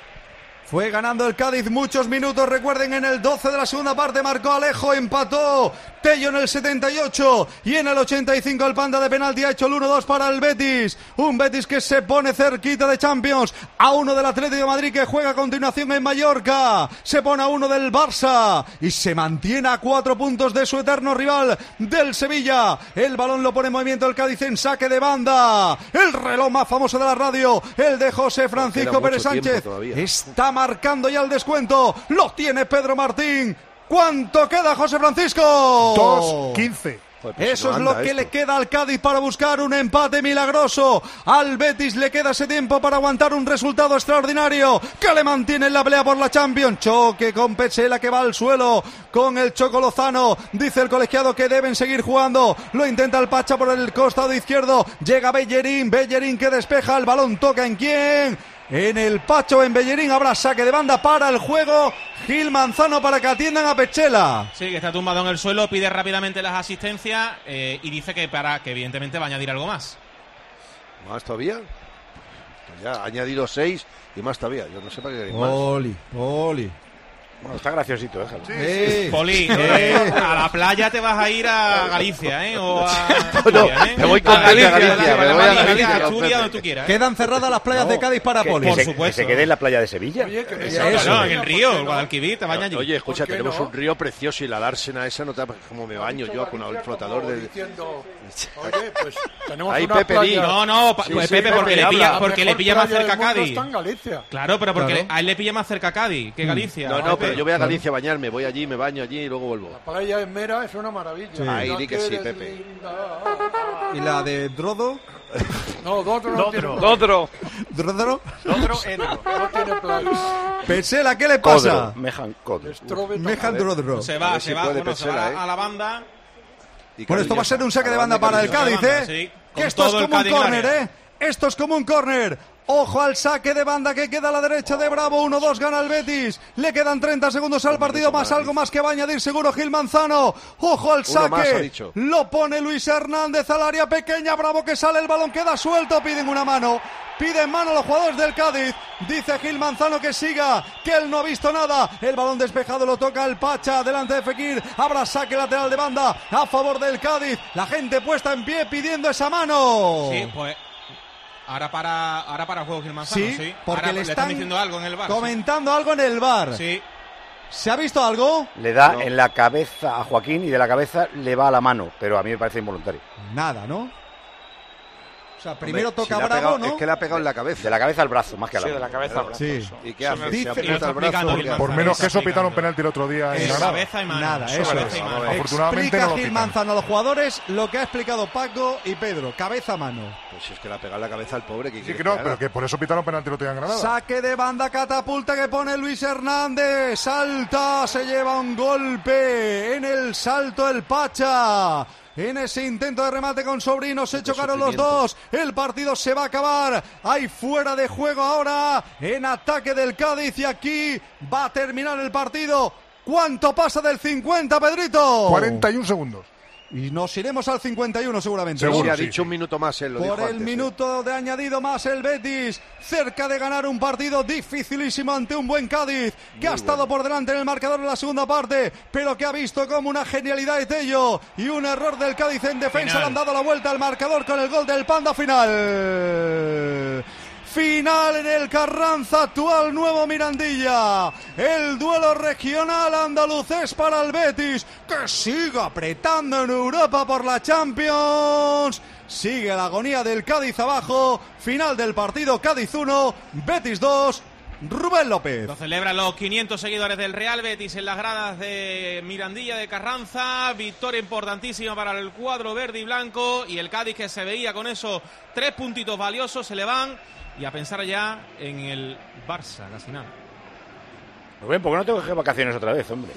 Fue ganando el Cádiz muchos minutos, recuerden, en el doce de la segunda parte marcó Alejo, empató Tello en el setenta y ocho y en el ochenta y cinco el Panda de penalti ha hecho el uno dos para el Betis, un Betis que se pone cerquita de Champions, a uno del Atlético de Madrid que juega a continuación en Mallorca, se pone a uno del Barça y se mantiene a cuatro puntos de su eterno rival del Sevilla, el balón lo pone en movimiento el Cádiz en saque de banda, el reloj más famoso de la radio, el de José Francisco Queda Pérez mucho tiempo Sánchez, todavía. está marcando ya el descuento, lo tiene Pedro Martín. ¿Cuánto queda, José Francisco? dos quince. Joder, pues Eso no es lo anda que esto. le queda al Cádiz para buscar un empate milagroso. Al Betis le queda ese tiempo para aguantar un resultado extraordinario que le mantiene en la pelea por la Champions. Choque con Pechela que va al suelo con el Choco Lozano. Dice el colegiado que deben seguir jugando. Lo intenta el Pacha por el costado izquierdo. Llega Bellerín. Bellerín que despeja. El balón toca en quién. En el Pacho, en Bellerín, habrá saque de banda para el juego. Gil Manzano para que atiendan a Pechela. Sí, que está tumbado en el suelo, pide rápidamente las asistencias eh, y dice que para que evidentemente va a añadir algo más. ¿Más todavía? Pues ya ha añadido seis y más todavía. Yo no sé para qué queréis más. Oli, Oli. Bueno, está graciosito, déjalo. Sí, sí. Poli, eh, a la playa te vas a ir a Galicia, ¿eh? O a No, ¿eh? me voy con a Galicia, Galicia, me voy a Galicia, a Asturias, Pepe. donde tú quieras. ¿eh? Quedan cerradas las playas No, de Cádiz para que, Poli. que Por se, supuesto. que se quede en la playa de Sevilla. Oye, que me Eso, saca No, la en el pena, río, ¿por qué el no? Guadalquivir, te bañas allí. Oye, escucha, ¿Por qué tenemos no? un río precioso y la dársena esa no te como me baño yo con el flotador Como de... diciendo, oye, pues tenemos Ahí una Pepe playa. di. No, no, pa- Sí, pues sí, Pepe, porque Pepe, le pilla, habla. porque La le mejor pilla más playa del cerca mundo Cádiz. está en Galicia. Claro, pero porque Claro. le- a él le pilla más cerca Cádiz que Galicia. No, no, Pepe. pero yo voy a Galicia a bañarme, voy allí, me baño allí y luego vuelvo. La playa de Mera es una maravilla. Sí. Ahí No di que sí, eres Pepe. linda. ¿Y la de Drodo? No, Dodro no tiene playa. Dodro. ¿Drodro? Dodro, Edro. No tiene playa. Pesela, ¿qué le pasa? Codro, Mejan Codro. Strobe Mejan tampoco. Drodro. Se A va, ver se si va, puede bueno, se Pesela, va ¿eh? a la banda. Y Bueno, esto va a ser un saque de banda Cariñosa. para el Cádiz, Banda, ¿eh? sí. Que Con esto es todo el como un Cádiz en el córner, área. ¿eh? Esto es como un córner. Ojo al saque de banda que queda a la derecha de Bravo. uno dos gana el Betis. Le quedan treinta segundos al partido, más algo más que va a añadir seguro Gil Manzano. Ojo al Uno más, ha saque. dicho. Lo pone Luis Hernández al área pequeña. Bravo que sale, el balón queda suelto. Piden una mano. Piden mano los jugadores del Cádiz. Dice Gil Manzano que siga, que él no ha visto nada. El balón despejado lo toca el Pacha delante de Fekir. Habrá saque lateral de banda a favor del Cádiz. La gente puesta en pie pidiendo esa mano. Sí, pues ahora para ahora para el juego Gil Manzano, Sí, sí. porque Ahora le están están diciendo algo en el bar. comentando algo en el bar. Sí. ¿Se ha visto algo? Le da No. en la cabeza a Joaquín y de la cabeza le va a la mano, pero a mí me parece involuntario. Nada, ¿no? O sea, primero Hombre, toca si le ha Bravo, pegado- ¿no? Es que le ha pegado en la cabeza. De la cabeza al brazo, más que a la Sí, de mano. la cabeza al brazo. Sí. eso. ¿Y qué Eso hace? me- ¿Se dice- aprieta lo está el brazo? explicando o Gil qué Manzano. hace? Por menos que eso explicando. pitaron penalti el otro día en Es Granada. cabeza y mano. Nada, Sobre eso cabeza es. y mano. Afortunadamente Explica no lo Gil pitan. Manzano a los jugadores lo que ha explicado Paco y Pedro. Cabeza a mano. Pues si es que le ha pegado en la cabeza al pobre. ¿qué Sí, quieres que no, haga? pero que por eso pitaron penalti el otro día en Granada. Saque de banda, catapulta que pone Luis Hernández. Salta, se lleva un golpe. En el salto el Pacha. En ese intento de remate con Sobrino se chocaron los sufrimiento. dos. El partido se va a acabar. Hay fuera de juego ahora. En ataque del Cádiz y aquí va a terminar el partido. ¿Cuánto pasa del cincuenta, Pedrito? cuarenta y un segundos. Y nos iremos al cincuenta y uno seguramente. Seguro, Sí, ha sí, dicho un minuto más él, lo Por dijo el antes, minuto de añadido más el Betis, cerca de ganar un partido dificilísimo ante un buen Cádiz, que ha estado por delante en el marcador en la segunda parte, pero que ha visto como una genialidad de Tello y un error del Cádiz en defensa Final. le han dado la vuelta al marcador con el gol del Panda final. Final en el Carranza actual Nuevo Mirandilla. El duelo regional andaluz es para el Betis, que sigue apretando en Europa por la Champions. Sigue la agonía del Cádiz abajo. Final del partido, Cádiz uno, Betis dos. Rubén López. Lo celebran los quinientos seguidores del Real Betis en las gradas de Mirandilla de Carranza. Victoria importantísima para el cuadro verde y blanco. Y el Cádiz, que se veía con esos tres puntitos valiosos, se le van. Y a pensar ya en el Barça, casi nada. Rubén, ¿por qué no te coges vacaciones otra vez, hombre?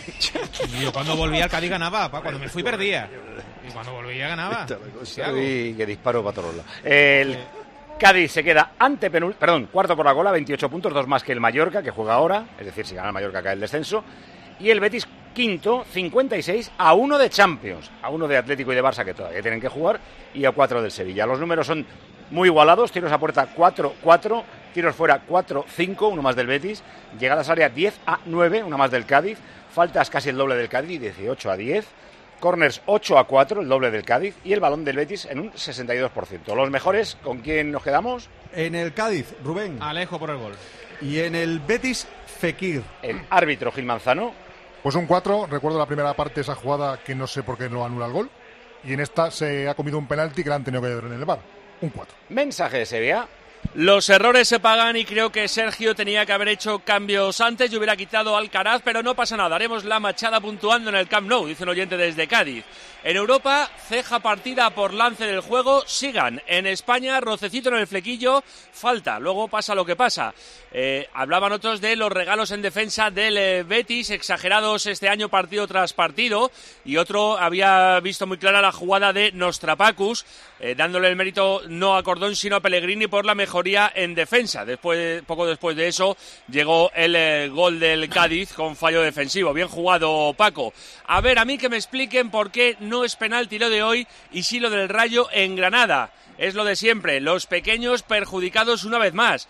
Yo cuando volvía al Cádiz ganaba, pa. Cuando me fui perdía. Y cuando volvía ganaba. ¿Qué hago? Y que disparo para todos lados. El Cádiz se queda ante penúltimo, perdón, cuarto por la cola, veintiocho puntos, dos más que el Mallorca, que juega ahora, es decir, si gana el Mallorca cae el descenso. Y el Betis quinto, cincuenta y seis, a uno de Champions, a uno de Atlético y de Barça, que todavía tienen que jugar, y a cuatro del Sevilla. Los números son muy igualados, tiros a puerta cuatro cuatro, tiros fuera cuatro cinco, uno más del Betis, llegadas a área diez a nueve, una más del Cádiz, faltas casi el doble del Cádiz, dieciocho a diez, corners ocho a cuatro, el doble del Cádiz, y el balón del Betis en un sesenta y dos por ciento. Los mejores, ¿con quién nos quedamos? En el Cádiz, Rubén. Alejo por el gol. Y en el Betis, Fekir. El árbitro Gil Manzano. Pues un cuatro, recuerdo la primera parte, esa jugada que no sé por qué no anula el gol. Y en esta se ha comido un penalti que le han tenido que dar en el bar. Un cuatro. Mensaje de Sevilla. Los errores se pagan y creo que Sergio tenía que haber hecho cambios antes y hubiera quitado a Alcaraz, pero no pasa nada. Haremos la machada puntuando en el Camp Nou, dice un oyente desde Cádiz. En Europa, ceja partida por lance del juego, sigan. En España, rocecito en el flequillo, falta. Luego pasa lo que pasa. Eh, hablaban otros de los regalos en defensa del eh, Betis, exagerados este año partido tras partido. Y otro había visto muy clara la jugada de Nostrapacus, eh, dándole el mérito no a Cordón sino a Pellegrini por la mejoría en defensa. Después, poco después de eso llegó el eh, gol del Cádiz con fallo defensivo. Bien jugado, Paco. A ver, a mí que me expliquen por qué no es penalti lo de hoy y sí lo del Rayo en Granada. Es lo de siempre, los pequeños perjudicados una vez más.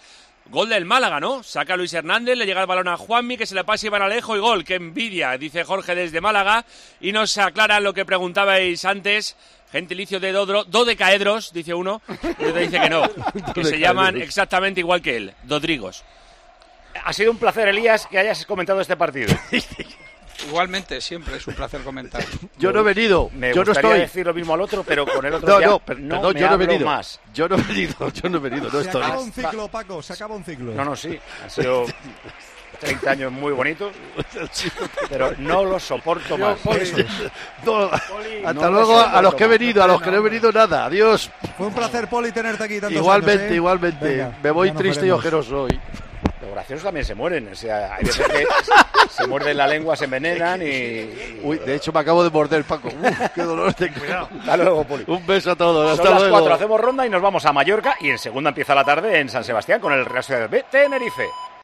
Gol del Málaga, ¿no? Saca Luis Hernández, le llega el balón a Juanmi, que se le pasa Iván Alejo y gol. ¡Qué envidia!, dice Jorge desde Málaga. Y nos aclara lo que preguntabais antes. Gentilicio de dodro, dodecaedros, dice uno. Y otro dice que no, que se llaman exactamente igual que él, dodrigos. Ha sido un placer, Elías, que hayas comentado este partido. Igualmente, siempre es un placer comentar. Yo no he venido, Me yo no gustaría estoy. decir lo mismo al otro, pero con el otro No, ya no, per- no, perdón, me yo no he hablo venido. más. Yo no he venido, yo no he venido, no Se estoy. acaba un ciclo, Paco, se acaba un ciclo. No, no, sí, han sido treinta años muy bonitos, pero no los soporto más. No, no hasta lo luego a los soporto que he más. venido, a los que no he venido nada. Adiós. Fue un placer, Poli, tenerte aquí tantos Igualmente, años, ¿eh? igualmente. Venga, Me voy ya nos triste y veremos. ojeroso hoy. Los graciosos también se mueren, o sea, hay veces que se muerden la lengua, se envenenan y... Uy, de hecho me acabo de morder, Paco. Uf, qué dolor tengo. Hasta luego, Poli. Un beso a todos, Son hasta las luego. cuatro, hacemos ronda y nos vamos a Mallorca y en segunda empieza la tarde en San Sebastián con el Real Sociedad B Tenerife.